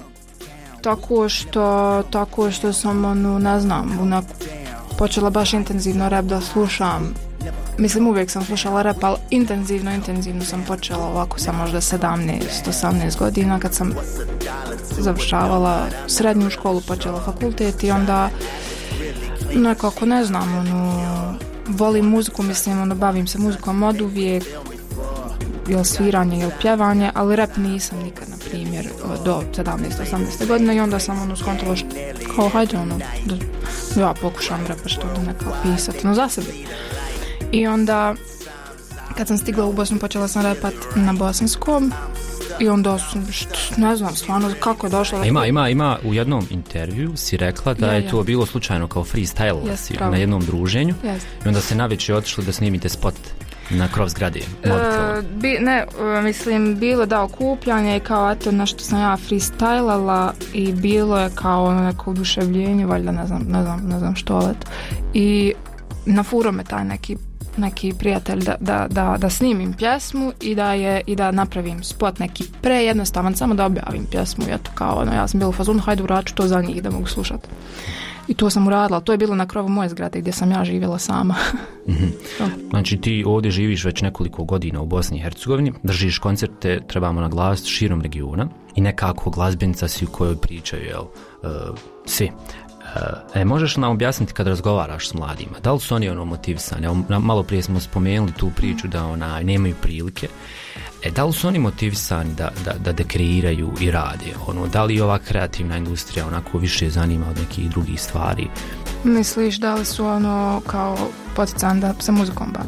tako što, tako što sam, ono, ne znam, onak, počela baš intenzivno rap da slušam. Mislim, uvijek sam slušala rap, ali intenzivno, intenzivno sam počela ovako sa možda sedamnaest osamnaest godina kad sam završavala srednju školu, počela fakultet i onda nekako, ne znam, ono, volim muziku, mislim, ono, bavim se muzikom od uvijek, ili sviranje, ili pjevanje, ali rap nisam nikad, na primjer, do sedamnaest osamnaest godine i onda sam ono skontala što, kao, hajde, ono, da ja pokušam rapa što da nekako pisati, no za sebe. I onda, kad sam stigla u Bosnu, počela sam rapat na bosanskom i onda sam, što, ne znam, stvarno, kako je došla... Ima, ima, ima, u jednom intervju si rekla da ja, je to ja. bilo slučajno kao freestyle yes, na jednom druženju yes. i onda se navečer otišli da snimite spot na krov zgrade. E, bi, ne, mislim, bilo da okupljanje i kao, eto, nešto sam ja freestylala i bilo je kao neko oduševljenje, valjda, ne znam, ne znam, ne znam što, eto. I na furo me taj neki neki prijatelj da, da, da, da snimim pjesmu i da je i da napravim spot neki prejednostavan, samo da objavim pjesmu i eto kao ono, ja sam bila u fazonu, hajde uraču to za njih da mogu slušati. I to sam uradila, to je bilo na krovu moje zgrade gdje sam ja živjela sama. Mm-hmm. Znači ti ovdje živiš već nekoliko godina u Bosni i Hercegovini, držiš koncerte, trebamo naglasiti, širom regiona i nekako glazbenica si u kojoj pričaju, jel, uh, svi. E, možeš nam objasniti kad razgovaraš s mladima, da li su oni ono motivisani? Malo prije smo spomenuli tu priču da ona nemaju prilike. E, da li su oni motivisani da, da, da dekreiraju i rade? Ono, da li ova kreativna industrija onako više zanima od nekih drugih stvari? Misliš da li su ono kao poticani da se muzikom bave?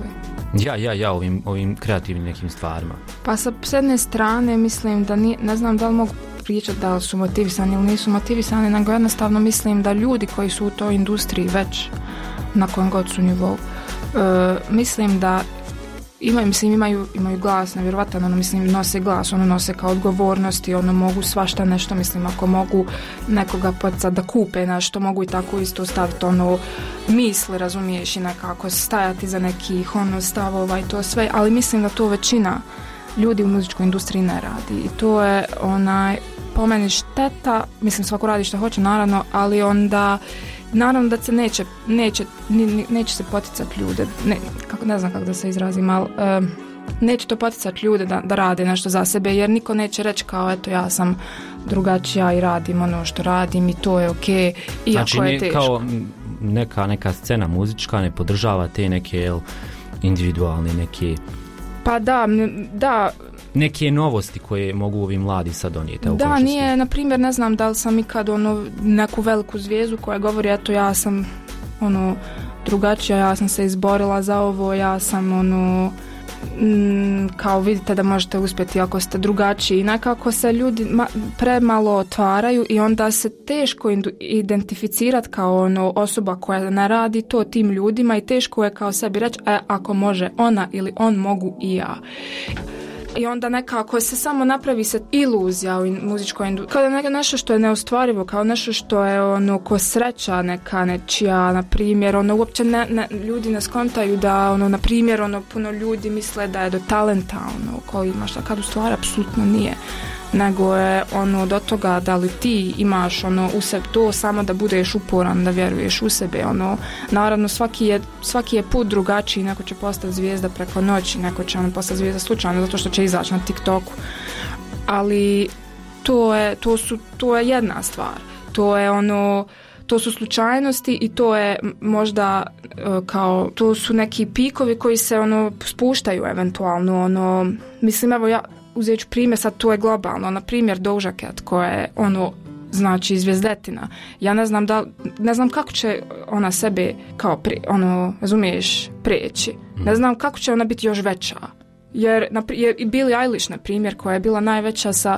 Ja, ja, ja, ovim, ovim kreativnim nekim stvarima. Pa sa s jedne strane mislim da nije, ne znam da li mogu pričati da li su motivisani ili nisu motivisani, nego jednostavno mislim da ljudi koji su u toj industriji već na kojem god su nivou, e, mislim da imaju, mislim, imaju, imaju glas, nevjerovatan, ono, mislim, nose glas, ono, nose kao odgovornosti, ono, mogu svašta nešto, mislim, ako mogu nekoga poticati da kupe nešto, mogu i tako isto staviti, ono, misli, razumiješ, i nekako stajati za nekih, ono, stavova i to sve, ali mislim da to većina ljudi u muzičkoj industriji ne radi i to je, onaj, po meni šteta, mislim, svako radi što hoće, naravno, ali onda naravno da se neće, neće, neće se poticati ljude, ne, kako, ne znam kako da se izrazim, ali uh, neće to poticati ljude da, da rade nešto za sebe, jer niko neće reći kao eto ja sam drugačija i radim ono što radim i to je okej, iako znači, je teško. Kao neka, neka scena muzička ne podržava te neke jel, individualne neke... Pa da, da... Neke novosti koje mogu ovi mladi sad donijeti. Da, nije, na primjer, ne znam da li sam ikad ono, neku veliku zvijezdu koja govori eto ja sam ono drugačija, ja sam se izborila za ovo, ja sam ono m, kao vidite da možete uspjeti ako ste drugačiji. Nekako se ljudi ma, premalo otvaraju i onda se teško identificirati kao ono osoba koja ne radi to tim ljudima i teško je kao sebi reći e, ako može ona ili on mogu i ja. I onda nekako se samo napravi se iluzija u muzičkoj industriji. Kao da nešto što je neostvarivo, kao nešto što je ono ko sreća neka nečija, na primjer, ono uopće ne, ne, ljudi ne skontaju da ono, na primjer, ono puno ljudi misle da je do talenta ono koji imaš, a kad u stvari apsolutno nije. Nego je ono do toga da li ti imaš ono u sebi to samo da budeš uporan, da vjeruješ u sebe, ono naravno svaki je, svaki je put drugačiji, neko će postati zvijezda preko noći, neko će ono postati zvijezda slučajno zato što će izaći na TikToku, ali to je, to su, to je jedna stvar, to je ono to su slučajnosti i to je možda kao to su neki pikovi koji se ono spuštaju eventualno, ono mislim evo ja uzet ću primjer, sad to je globalno, na primjer Doja Cat koja je ono znači zvijezdetina, ja ne znam da ne znam kako će ona sebe kao pri, ono razumiješ preći, ne znam kako će ona biti još veća, jer, jer i Billie Eilish na primjer koja je bila najveća sa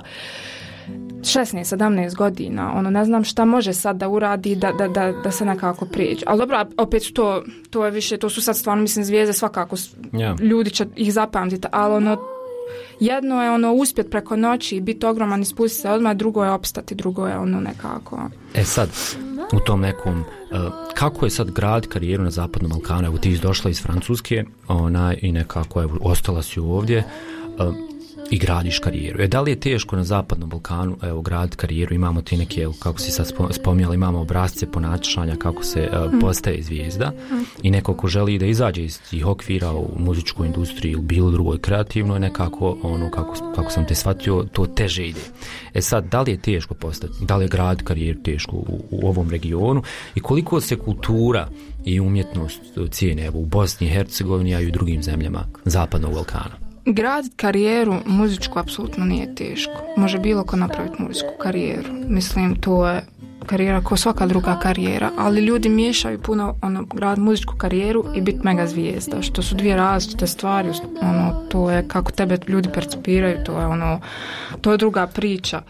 šesnaest sedamnaest godina, ono ne znam šta može sad da uradi da, da, da, da se nekako prijeđe, ali dobro, opet to, to je više, to su sad stvarno mislim zvijezde svakako, yeah. Ljudi će ih zapamtiti, ali ono jedno je ono uspjet preko noći i biti ogroman i spustiti se odmah, drugo je opstati, drugo je ono nekako. E sad, u tom nekom, uh, kako je sad grad karijeru na Zapadnom Balkanu, evo ti izdošla iz Francuske ona, i nekako evo, ostala si ovdje uh, i gradiš karijeru. E, da li je teško na Zapadnom Balkanu evo, graditi karijeru, imamo ti neke, evo, kako si sad spominjala, imamo obrazce ponašanja kako se uh, postaje zvijezda mm. i neko ko želi da izađe iz tih okvira u muzičkoj industriji ili bilo drugoj kreativnoj, nekako ono, kako, kako sam te shvatio, to teže ide. E sad, da li je teško postati, da li je grad karijeru teško u, u ovom regionu i koliko se kultura i umjetnost cijene evo, u Bosni i Hercegovini, a i u drugim zemljama Zapadnog Balkana? Graditi karijeru muzičku apsolutno nije teško. Može bilo ko napraviti muzičku karijeru. Mislim, to je karijera kao svaka druga karijera, ali ljudi miješaju puno ono, grad muzičku karijeru i biti mega zvijezda, što su dvije različite stvari. Ono, to je kako tebe ljudi percipiraju, to je, ono, to je druga priča.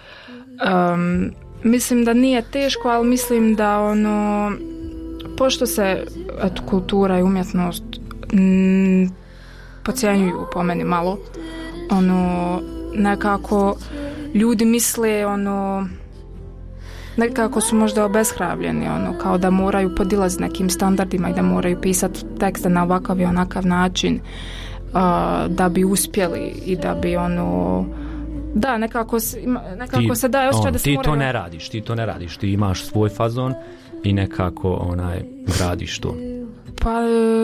Um, mislim da nije teško, ali mislim da ono, pošto se eto, kultura i umjetnost m, podcjenjuju po meni malo, ono, nekako ljudi misle, ono, nekako su možda obeshrabljeni, ono, kao da moraju podilaziti nekim standardima i da moraju pisati tekste na ovakav i onakav način uh, da bi uspjeli i da bi, ono, da, nekako, nekako ti, se daje osjećaj da se ti moraju... to ne radiš, ti to ne radiš, ti imaš svoj fazon i nekako, onaj, gradiš to. Pa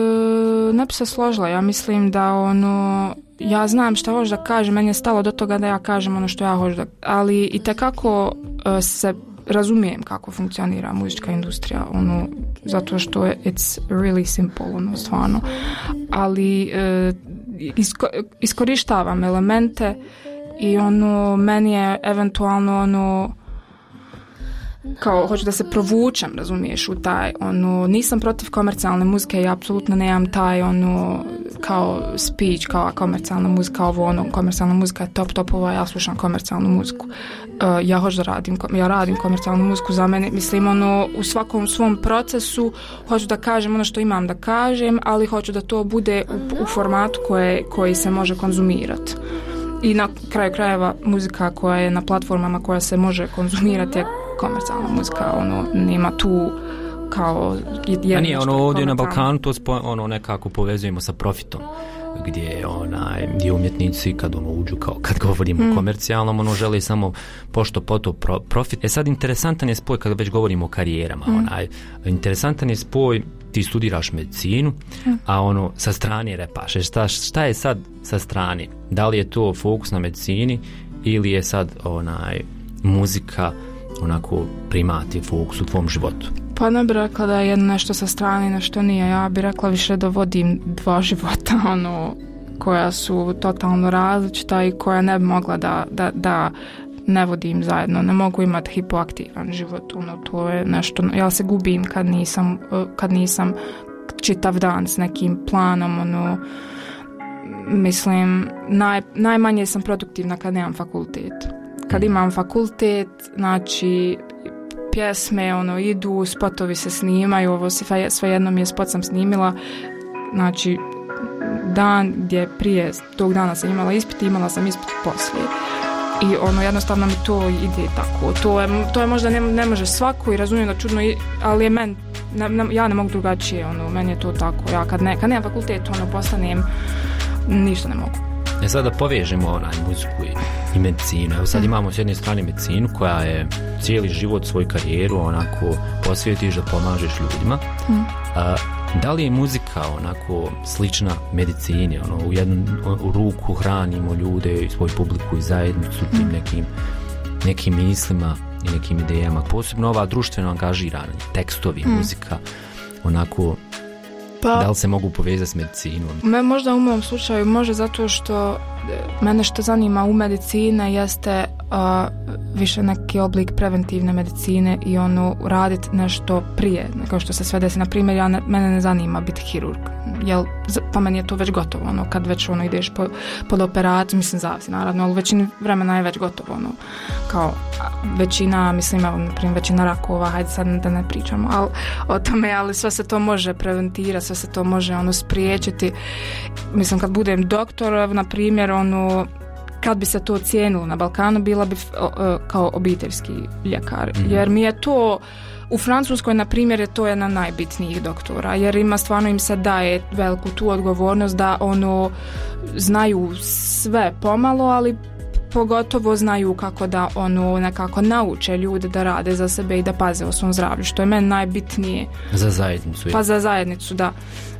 ne bi se složila, ja mislim da ono, ja znam šta hoću da kažem, meni je stalo do toga da ja kažem ono što ja hoću da, ali i tekako uh, se razumijem kako funkcionira muzička industrija, ono, zato što je it's really simple, ono, stvarno, ali uh, isko, iskorištavam elemente i ono, meni je eventualno ono, kao hoću da se provučem, razumiješ, u taj, ono, nisam protiv komercijalne muzike i apsolutno nemam taj, ono, kao speech, kao komercijalna muzika, ovo ono, komercijalna muzika je top topova, ja slušam komercijalnu muziku. Uh, ja hoću da radim, ja radim komercijalnu muziku za mene, mislim ono, u svakom svom procesu hoću da kažem ono što imam da kažem, ali hoću da to bude u, u formatu koje, koji se može konzumirati. I na kraju krajeva muzika koja je na platformama koja se može konzumirati je komercijalna muzika, ono, nema tu kao jedno. A nije, ono ovdje na Balkanu to spo, ono nekako povezujemo sa profitom, gdje onaj, gdje umjetnici kad ono uđu kao, kad govorimo mm. o komercijalnom, ono žele samo pošto poto pro, profit. E sad interesantan je spoj kada već govorimo o karijerama, mm. onaj, interesantan je spoj, ti studiraš medicinu, mm. a ono sa strane repaš. E šta, šta je sad sa strane? Da li je to fokus na medicini ili je sad onaj muzika onako primati fokus u tvom životu? Pa ne bih rekla da je nešto sa strane, nešto nije. Ja bih rekla više da vodim dva života, ono, koja su totalno različita i koja ne bi mogla da, da, da ne vodim zajedno. Ne mogu imati hipoaktivan život, ono, to je nešto, ja se gubim kad nisam, kad nisam čitav dan s nekim planom, ono, mislim, naj, najmanje sam produktivna kad nemam fakultet. Kad imam fakultet, znači, pjesme, ono, idu, spotovi se snimaju, ovo se svejedno mi je spot sam snimila, znači, dan gdje prije tog dana sam imala ispit, imala sam ispit poslije. I ono, jednostavno mi to ide tako. To je, to je možda ne, ne može svako i razumijem da čudno, ali je men, ne, ne, ja ne mogu drugačije, ono, meni je to tako. Ja kad, ne, kad nemam fakultet, ono, postanem, ništa ne mogu. E sad da povežemo onaj muziku i, i medicinu. Evo sad mm. imamo s jedne strane medicinu koja je cijeli život, svoju karijeru onako posvjetiš da pomažeš ljudima. Mm. A, da li je muzika onako slična medicini, ono, u jednu u ruku hranimo ljude i svoju publiku i zajednicu tim mm. nekim, nekim mislima i nekim idejama, posebno ova društveno angažirana, tekstovi, mm. muzika, onako, pa, da li se mogu povezati s medicinom? Me možda u mom slučaju može, zato što mene što zanima u medicine jeste uh, više neki oblik preventivne medicine i ono raditi nešto prije nego što se sve desi. Na primjer, ja ne, mene ne zanima biti hirurg, jel po meni je to već gotovo, ono, kad već ono ideš po, pod operaciju, mislim zavisi naravno, ali u većini vremena je već gotovo, ono, kao većina, mislim, evo, na primjer, većina rakova, hajde sad da ne pričamo ali, o tome, ali sve se to može preventirati, sve se to može ono spriječiti. Mislim, kad budem doktor, na primjer, ono, kad bi se to cijenilo na Balkanu, bila bi o, o, kao obiteljski ljekar, mm-hmm. jer mi je to u Francuskoj, na primjer, je to jedna od najbitnijih doktora, jer ima stvarno im se daje veliku tu odgovornost da ono znaju sve pomalo, ali pogotovo znaju kako da ono nekako nauče ljude da rade za sebe i da paze o svom zdravlju, što je meni najbitnije. Za zajednicu. Je. Pa za zajednicu, da.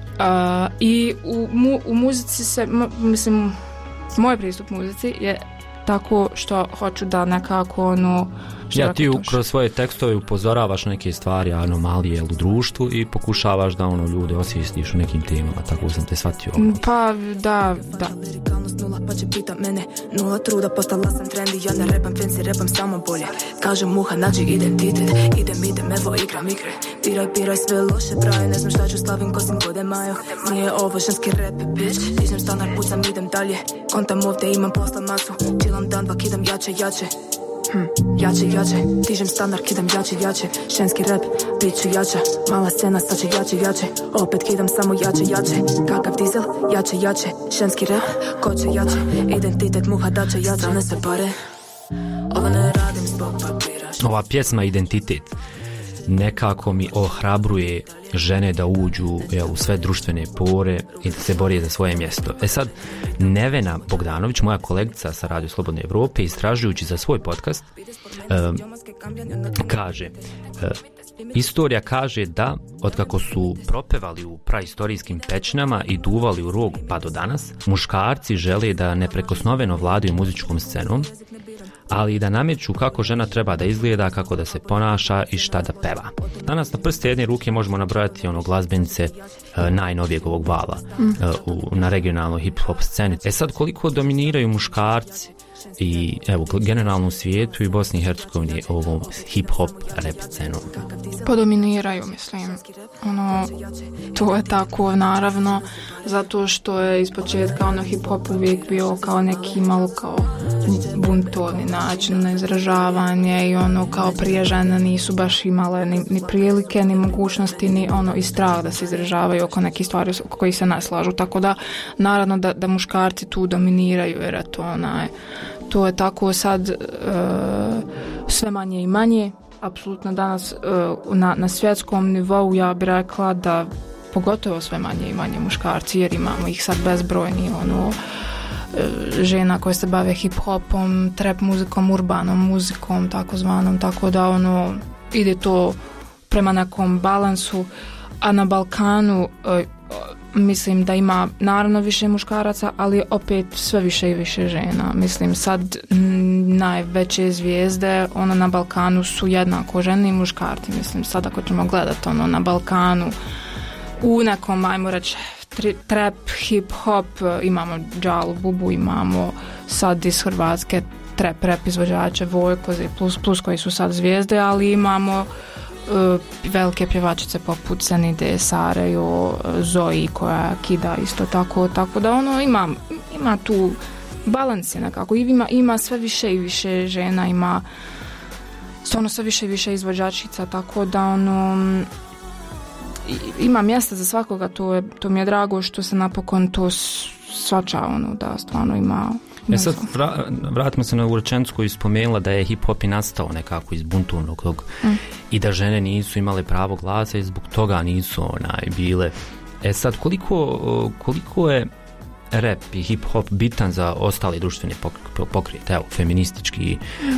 Uh, I u, mu, u muzici se, m, mislim, moj pristup muzici je tako što hoću da nekako ono... Ja ti u, kroz svoje tekstove upozoravaš neke stvari, anomalije u društvu i pokušavaš da ono ljude osvijestiš u nekim temama, tako sam te shvatio. Ono. Pa da, da. Pa će pita mene, nula truda, postala sam trendy, ja ne repam fancy, repam samo bolje. Kaže muha, nađi identitet, idem, idem, evo igram igre. Piraj, piraj, sve loše traje, ne znam šta ću, slavim kosim kode majo. Nije ovo ženski rap, bitch, dižem stanar, pucam, idem dalje. Kontam ovdje, imam posla masu, čilam dan, vak idem jače, jače. Hm, jače, jače, dižem standard, kidam jače, jače. Ženski rap, bit ću jača. Mala scena, sad će jače, jače. Opet kidam samo jače, jače. Kakav dizel, jače, jače. Ženski rap, ko će jače. Identitet muha dače, jače. Ne se pare, ovo ne radim zbog papira. Ova pjesma Identitet nekako mi ohrabruje žene da uđu je, u sve društvene pore i da se bore za svoje mjesto. E sad, Nevena Bogdanović, moja kolegica sa Radio Slobodne Evrope, istražujući za svoj podcast, um, kaže, uh, istorija kaže da otkako su propevali u praistorijskim pećinama i duvali u rog pa do danas, muškarci žele da neprekosnoveno vladaju muzičkom scenom, ali i da nameću kako žena treba da izgleda, kako da se ponaša i šta da peva. Danas na prste jedne ruke možemo nabrojati ono glazbenice e, najnovijeg ovog vala mm. e, u, na regionalnoj hip-hop sceni. E sad, koliko dominiraju muškarci i evo generalno u svijetu i Bosni i Hercegovini ovom hip-hop rap scenom? Podominiraju, mislim. Ono, to je tako, naravno, zato što je ispočetka ono hip-hop uvijek bio kao neki malo kao buntovni način na izražavanje i ono kao prije žene nisu baš imale ni, ni prilike, ni mogućnosti, ni ono i strah da se izražavaju oko nekih stvari oko kojih se ne slažu, tako da naravno da, da muškarci tu dominiraju jer je to onaj, to je tako sad e, sve manje i manje. Apsolutno danas uh, na, na svjetskom nivou ja bih rekla da pogotovo sve manje i manje muškarci jer imamo ih sad bezbrojni ono, uh, žena koje se bave hip-hopom, trap muzikom, urbanom muzikom takozvanom, tako da ono ide to prema nekom balansu, a na Balkanu uh, mislim da ima naravno više muškaraca, ali opet sve više i više žena. Mislim sad m, najveće zvijezde ono na Balkanu su jednako žene i muškarci. Mislim sad ako ćemo gledati ono na Balkanu u nekom, ajmo reći, trap, hip hop, imamo Džalu Bubu, imamo sad iz Hrvatske trap rap izvođače Vojkoze plus plus koji su sad zvijezde, ali imamo Uh, velike pjevačice poput Senide, Sarejo, Zoe koja kida isto tako, tako da ono ima, ima tu balans je nekako, ima, ima sve više i više žena, ima stvarno sve više i više izvođačica, tako da ono ima mjesta za svakoga, to, je, to mi je drago što se napokon to svača ono, da stvarno ima. E sad, vra, vratimo se na ovu rečenicu koju spomenula da je hip-hop i nastao nekako iz buntovnog tog mm. i da žene nisu imale pravo glasa i zbog toga nisu onaj bile. E sad, koliko, koliko je rap i hip-hop bitan za ostali društveni pokret, evo, feministički mm.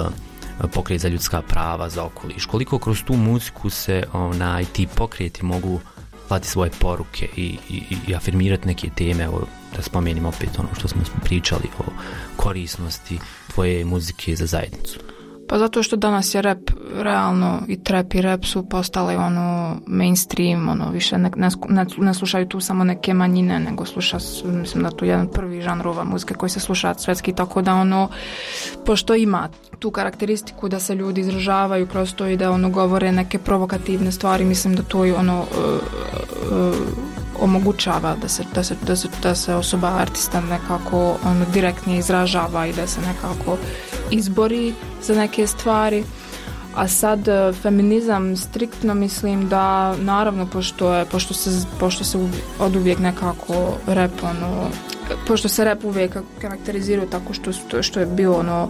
uh, pokret za ljudska prava, za okoliš, koliko kroz tu muziku se onaj, ti pokreti mogu slati svoje poruke i, i, i afirmirati neke teme, evo, da spomenim opet ono što smo pričali o korisnosti tvoje muzike za zajednicu. Pa zato što danas je rap realno i trap i rap su postali ono mainstream, ono više ne, ne, ne slušaju tu samo neke manjine, nego sluša, mislim da to je jedan prvi žanrova muzike koji se sluša svetski, tako da ono, pošto ima tu karakteristiku da se ljudi izražavaju kroz to i da ono govore neke provokativne stvari, mislim da to je ono uh, uh, omogućava da se, da se, da se, da se osoba artista nekako ono direktnije izražava i da se nekako izbori za neke stvari. A sad feminizam striktno mislim da naravno pošto je, pošto se, pošto se od uvijek nekako rap ono, pošto se rap uvijek karakterizirao tako što, što je bio ono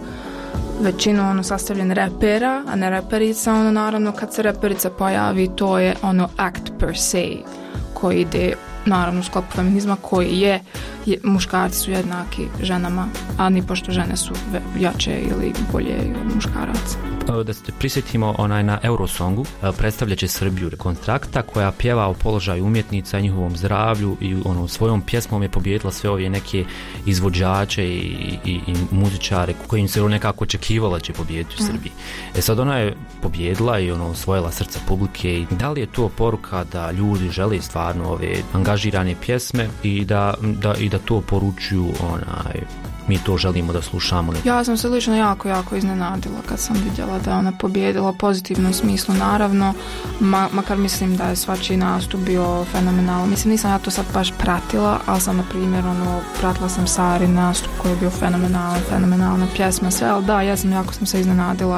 većinu ono sastavljen repera, a ne reperica, ono naravno kad se reperica pojavi to je ono act per se koji ide naravno u sklopu feminizma koji je, je muškarci su jednaki ženama, a ni pošto žene su jače ili bolje od muškaraca. Da se prisjetimo onaj na Eurosongu, predstavljaće Srbiju Rekonstrakta koja pjeva o položaju umjetnica i njihovom zdravlju i ono, svojom pjesmom je pobijedila sve ove neke izvođače i, i, i muzičare kojim se nekako očekivala će pobijediti u Srbiji. Mm. E sad ona je pobijedila i ono, osvojila srca publike i da li je to poruka da ljudi žele stvarno ove angažirane pjesme i da, da, i da to poručuju onaj mi to želimo da slušamo. Ja sam se lično jako, jako iznenadila kad sam vidjela da je ona pobijedila u pozitivnom smislu, naravno, ma, makar mislim da je svačiji nastup bio fenomenalan. Mislim, nisam ja to sad baš pratila, ali sam, na primjer, ono, pratila sam Sarin nastup koji je bio fenomenalan, fenomenalna pjesma, sve, ali da, ja sam jako sam se iznenadila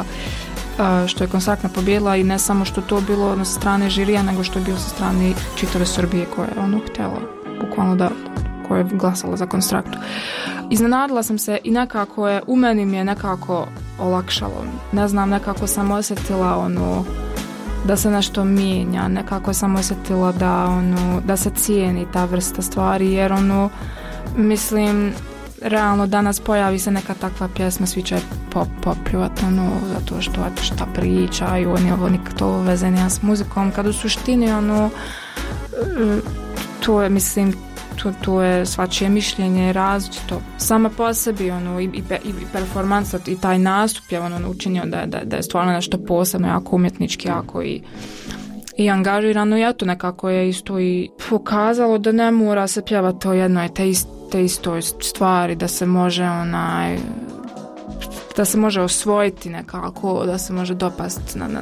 uh, što je Konstraktna pobijedila i ne samo što to bilo na strane žirija, nego što je bilo sa strane čitave Srbije koja je ono htjela, bukvalno da koja je glasala za Konstraktu. Iznenadila sam se i nekako je, u meni mi je nekako olakšalo. Ne znam, nekako sam osjetila ono, da se nešto mijenja, nekako sam osjetila da, ono, da se cijeni ta vrsta stvari, jer ono, mislim, realno danas pojavi se neka takva pjesma, svi će pop, popljuvati, ono, zato što, eto, šta pričaju, oni ovo nikad to veze nema s muzikom, kad u suštini, ono, to je, mislim, To, to je svačije mišljenje različito. Sama po sebi ono, i, i, i performansa i taj nastup je ono, učinio da, da, da je stvarno nešto posebno, jako umjetnički, jako i, i angažirano. I eto nekako je isto i pokazalo da ne mora se pjevati o jednoj te, ist, te istoj stvari, da se može onaj, da se može osvojiti nekako, da se može dopasti na, na,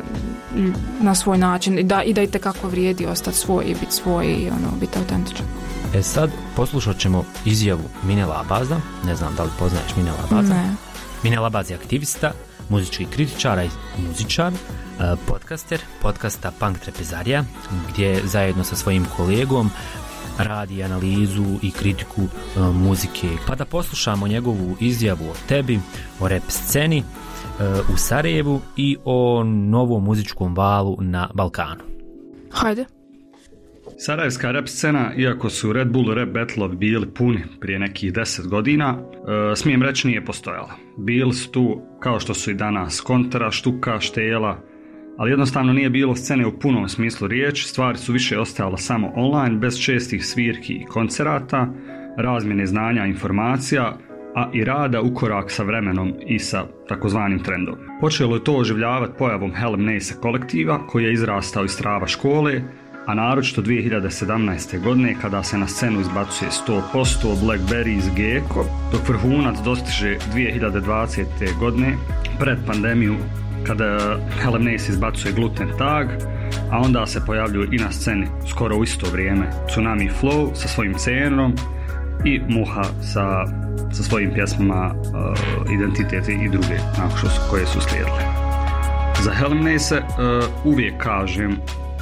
na svoj način i da, i da itekako vrijedi ostati svoj i biti svoj i ono, biti autentičan. E sad poslušat ćemo izjavu Minela Abaza, ne znam da li poznaješ Minela Abaza. Ne. Minel Abaz je aktivista, muzički kritičar i muzičar, podcaster podcasta Punk Trepezarija, gdje zajedno sa svojim kolegom radi analizu i kritiku uh, muzike. Pa da poslušamo njegovu izjavu o tebi, o rap sceni uh, u Sarajevu i o novom muzičkom valu na Balkanu. Hajde. Sarajevska rap scena, iako su Red Bull rap battleovi bili puni prije nekih deset godina, e, smijem reći nije postojala. Bili su tu, kao što su i danas, Kontra, Štuka, Štela, ali jednostavno nije bilo scene u punom smislu riječi, stvari su više ostajale samo online, bez čestih svirki i koncerata, razmjene znanja i informacija, a i rada u korak sa vremenom i sa takozvanim trendom. Počelo je to oživljavati pojavom Helm Nase kolektiva, koji je izrastao iz trava škole, a naročito dvije hiljade sedamnaeste. godine kada se na scenu izbacuje sto posto Blackberries Gecko, dok vrhunac dostiže dvije hiljade dvadesete. godine pred pandemiju kada Helm Nase izbacuje Gluten Tag, a onda se pojavljuju i na sceni skoro u isto vrijeme Tsunami Flow sa svojim scenom i Muha sa, sa svojim pjesmama uh, Identiteti i druge nakon što su, koje su slijedile. Za Helm Nase uh, uvijek kažem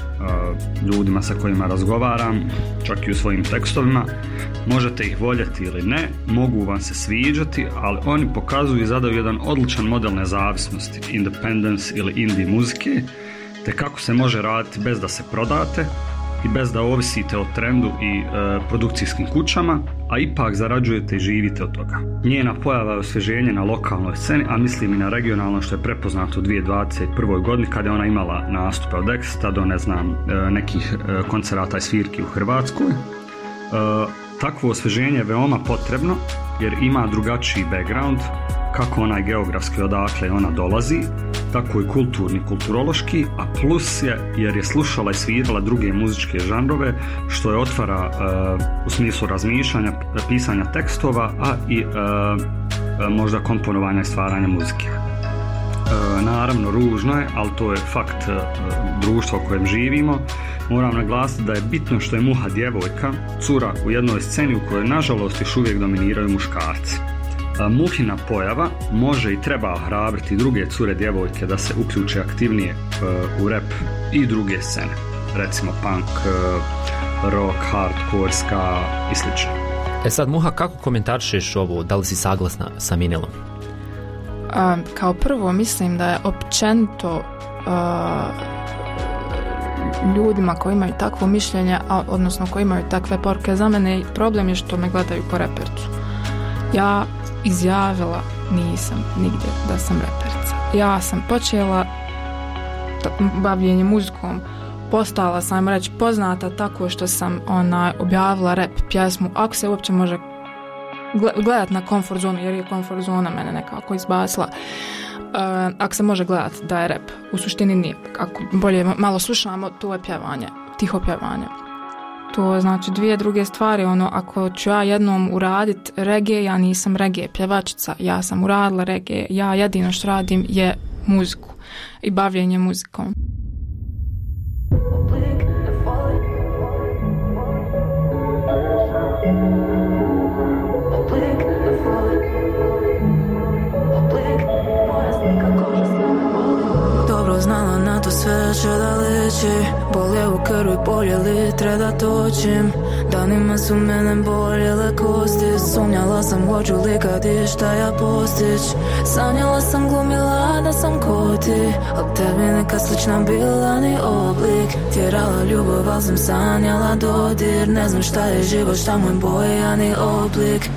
ljudima sa kojima razgovaram, čak i u svojim tekstovima, možete ih voljeti ili ne, mogu vam se sviđati, ali oni pokazuju i zadaju jedan odličan model nezavisnosti, independence ili indie muzike, te kako se može raditi bez da se prodate i bez da ovisite o trendu i e, produkcijskim kućama, a ipak zarađujete i živite od toga. Njena pojava je osvježenje na lokalnoj sceni, a mislim i na regionalno, što je prepoznato u dvije hiljade dvadeset prve. godini kada je ona imala nastupe od Exita do ne znam e, nekih e, koncerata i svirki u Hrvatskoj. E, takvo osvježenje je veoma potrebno jer ima drugačiji background, kako onaj geografski odakle ona dolazi, tako i kulturni, kulturološki, a plus je jer je slušala i svirala druge muzičke žanrove, što je otvara uh, u smislu razmišljanja, pisanja tekstova, a i uh, možda komponovanja i stvaranja muzike. Uh, naravno, ružno je, ali to je fakt uh, društva u kojem živimo. Moram naglasiti da je bitno što je Muha djevojka, cura u jednoj sceni u kojoj nažalost još uvijek dominiraju muškarci. Muhina pojava može i treba ohrabriti druge cure djevojke da se uključe aktivnije uh, u rap i druge scene, recimo punk, uh, rock, hardcore, ska i slično. E sad, Muha, kako komentarišeš ovo, da li si saglasna sa Minelom? A, kao prvo mislim da je općenito a, ljudima koji imaju takvo mišljenje, a, odnosno koji imaju takve poruke, za mene problem je što me gledaju po repercu. Ja izjavila nisam nigdje da sam reperica. Ja sam počela bavljenje muzikom, postala sam reći poznata tako što sam ona objavila rap pjesmu, ako se uopće može gledat na comfort zonu, jer je comfort zona mene nekako izbacila. Uh, ako se može gledat da je rap, u suštini nije. Ako bolje malo slušamo, to je pjevanje, tiho pjevanje. To znači dvije druge stvari, ono, ako ću ja jednom uradit reggae, ja nisam reggae pjevačica, ja sam uradila reggae, ja jedino što radim je muziku i bavljenje muzikom. Dobro znala na to sve će da liči, bolje u krvi, bolje litre da točim. Danima su mene boljele kosti, sumnjala sam hoću li kad i šta ja postić. Sanjala sam, glumila da sam ko ti, al tebi neka slična bila ni oblik. Tjerala ljubav, al sam sanjala dodir, ne znam šta je život, šta moj bojani oblik.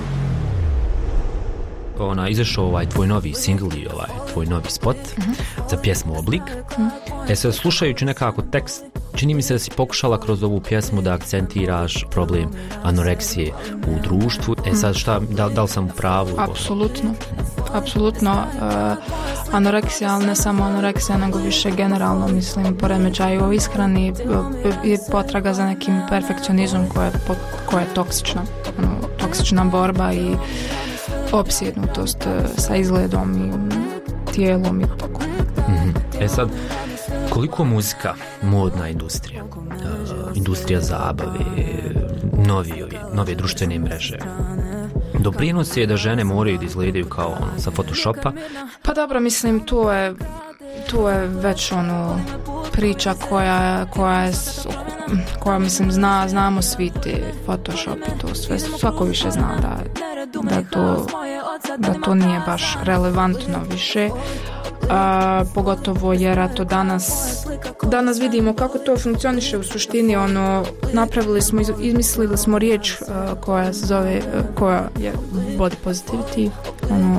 Ona izašao ovaj tvoj novi singl i ovaj tvoj novi spot uh-huh. za pjesmu Oblik. Uh-huh. E sad, slušajući nekako tekst, čini mi se da si pokušala kroz ovu pjesmu da akcentiraš problem anoreksije u društvu. E sad, šta, da, da li sam u pravu? Apsolutno. Apsolutno. Uh, anoreksija, ali ne samo anoreksija, nego više generalno, mislim, poremećaj u ishrani i potraga za nekim perfekcionizmom koja je, koja je toksična. Ono, toksična borba i opsjednutost sa izgledom i tijelom i tako. Mm-hmm. E sad, koliko muzika, modna industrija, uh, industrija zabave, novi, nove društvene mreže, doprinos je da žene moraju da izgledaju kao ono, sa Photoshopa? Pa dobro, mislim, to je, to je već ono priča koja, koja je, koja mislim, zna, znamo svi te Photoshop i to sve, svako više zna da, da, to, da to nije baš relevantno više. A, pogotovo jer eto danas danas vidimo kako to funkcioniše u suštini, ono, napravili smo, izmislili smo riječ uh, koja se zove, uh, koja je body positivity, ono,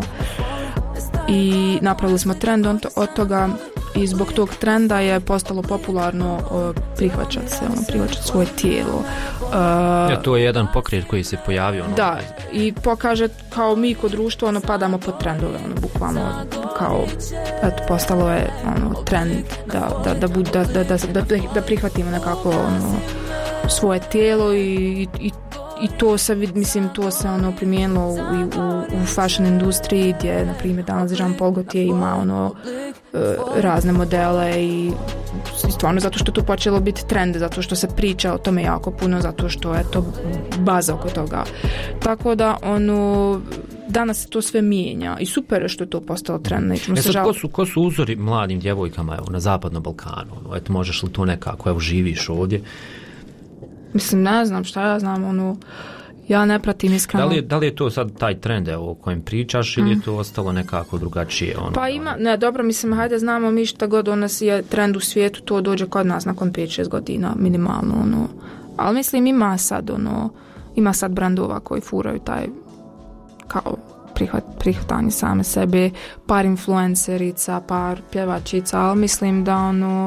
i napravili smo trend od, od toga i zbog tog trenda je postalo popularno uh, prihvaćati se, ono, prihvaćati svoje tijelo. Uh, ja, to je jedan pokret koji se pojavio. Ono, da, i pokaže kao mi kod društva ono, padamo pod trendove, ono, bukvalno kao eto, postalo je ono, trend da, da, da, bud, da, da, da, da prihvatimo nekako ono, svoje tijelo i, i, i to se vid, mislim to se ono primijenilo u, u, u fashion industriji gdje na primjer danas Jean Paul Gaultier ima ono razne modele i stvarno zato što tu počelo biti trend, zato što se priča o tome jako puno, zato što je to baza oko toga. Tako da ono danas se to sve mijenja i super je što je to postalo trend. E sad, žal... ko, su, ko su uzori mladim djevojkama evo, na zapadnom Balkanu? Ono, eto, možeš li to nekako, evo živiš ovdje? Mislim, ne znam šta ja znam, ono, ja ne pratim iskreno. Da li je, da li je to sad taj trend evo, o kojem pričaš ili mm. je to ostalo nekako drugačije? Ono, pa ima, ne, dobro, mislim, hajde znamo mi šta god o nas je trend u svijetu, to dođe kod nas nakon pet šest godina, minimalno, ono. Ali mislim, ima sad, ono, ima sad brandova koji furaju taj, kao, prihvat, prihvatanje same sebe, par influencerica, par pjevačica, ali mislim da, ono,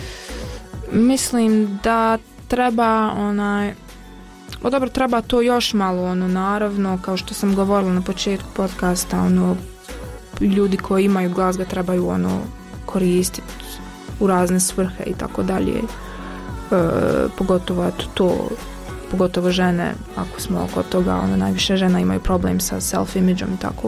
mislim da treba, onaj, o dobro, treba to još malo, ono, naravno, kao što sam govorila na početku podcasta, ono, ljudi koji imaju glas ga trebaju, ono, koristiti u razne svrhe i tako dalje. E, pogotovo, eto, to, pogotovo žene, ako smo oko toga, ono, najviše žena imaju problem sa self-imidžom i tako.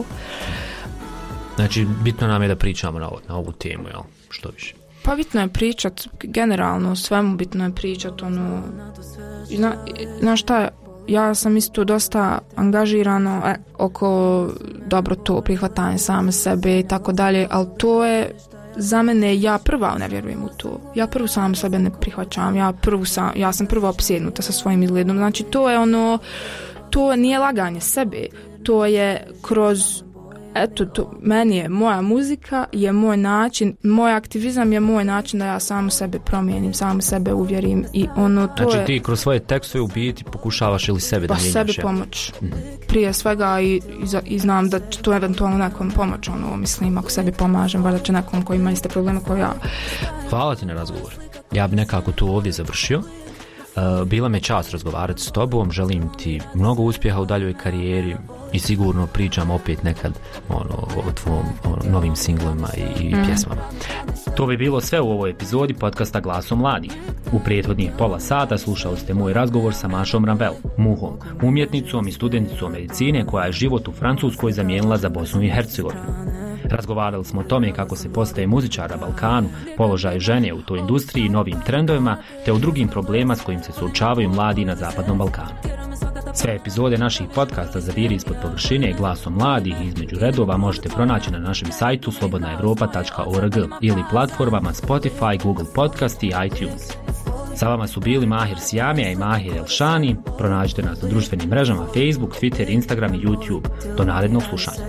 Znači, bitno nam je da pričamo na, na ovu temu, jel? Što više? Pa bitno je pričat, generalno, svemu bitno je pričat, ono, zna, znaš šta, ja sam isto dosta angažirano e, oko, dobro, to prihvatanje same sebe i tako dalje, ali to je, za mene, ja prva ne vjerujem u to. Ja prvu sam sebe ne prihvaćam, ja, prvu sam, ja sam prvo opsjednuta sa svojim izgledom, znači to je ono, to nije laganje sebe, to je kroz, eto, to, meni je moja muzika, je moj način, moj aktivizam je moj način da ja samu sebe promijenim, samu sebe uvjerim i ono, to znači, je... Znači ti kroz svoje tekstove u biti pokušavaš ili sebe da mijenjaš? Pa sebi pomoć. Mm-hmm. Prije svega i, i, i znam da će to eventualno nekom pomoć, ono, mislim, ako sebi pomažem, valjda će nekom koji ima iste probleme kao ja. Hvala ti na razgovor. Ja bi nekako tu ovdje završio. Uh, bila me čast razgovarati s tobom, želim ti mnogo uspjeha u daljoj karijeri i sigurno pričam opet nekad ono, o tvojom ono, novim singlovima i, i mm. pjesmama. To bi bilo sve u ovoj epizodi podcasta Glasom mladih. U prethodnih pola sata slušali ste moj razgovor sa Mašom Ramvel, Muhom, umjetnicom i studenticom medicine koja je život u Francuskoj zamijenila za Bosnu i Hercegovinu. Razgovarali smo o tome kako se postaje muzičar na Balkanu, položaj žene u toj industriji, novim trendovima, te o drugim problema s kojim se suočavaju mladi na Zapadnom Balkanu. Sve epizode naših podcasta Zaviri ispod površine, Glasom mladih i Između redova možete pronaći na našem sajtu slobodna europa tačka org ili platformama Spotify, Google Podcast i iTunes. Sa vama su bili Mahir Sijamija i Mahir Elšani. Pronađite nas na društvenim mrežama Facebook, Twitter, Instagram i YouTube. Do narednog slušanja.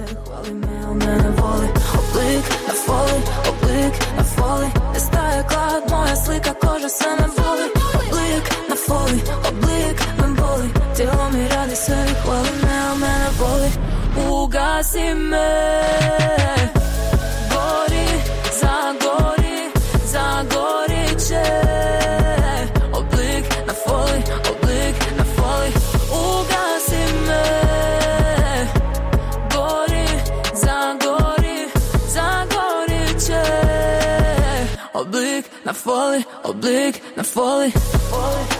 Mene voli, oblik, na foli, oblik, na foli. Nestaje glad, moja slika, koža se me voli. Oblik, na foli, oblik, me boli. Tijelo mi radi sve i hvali me, a mene voli. Ugasi me, gori, zagori, zagorit će. Oblik, na foli, oblik, na foli. Ugasi me, oblik, na foli, oblik, na foli, foli.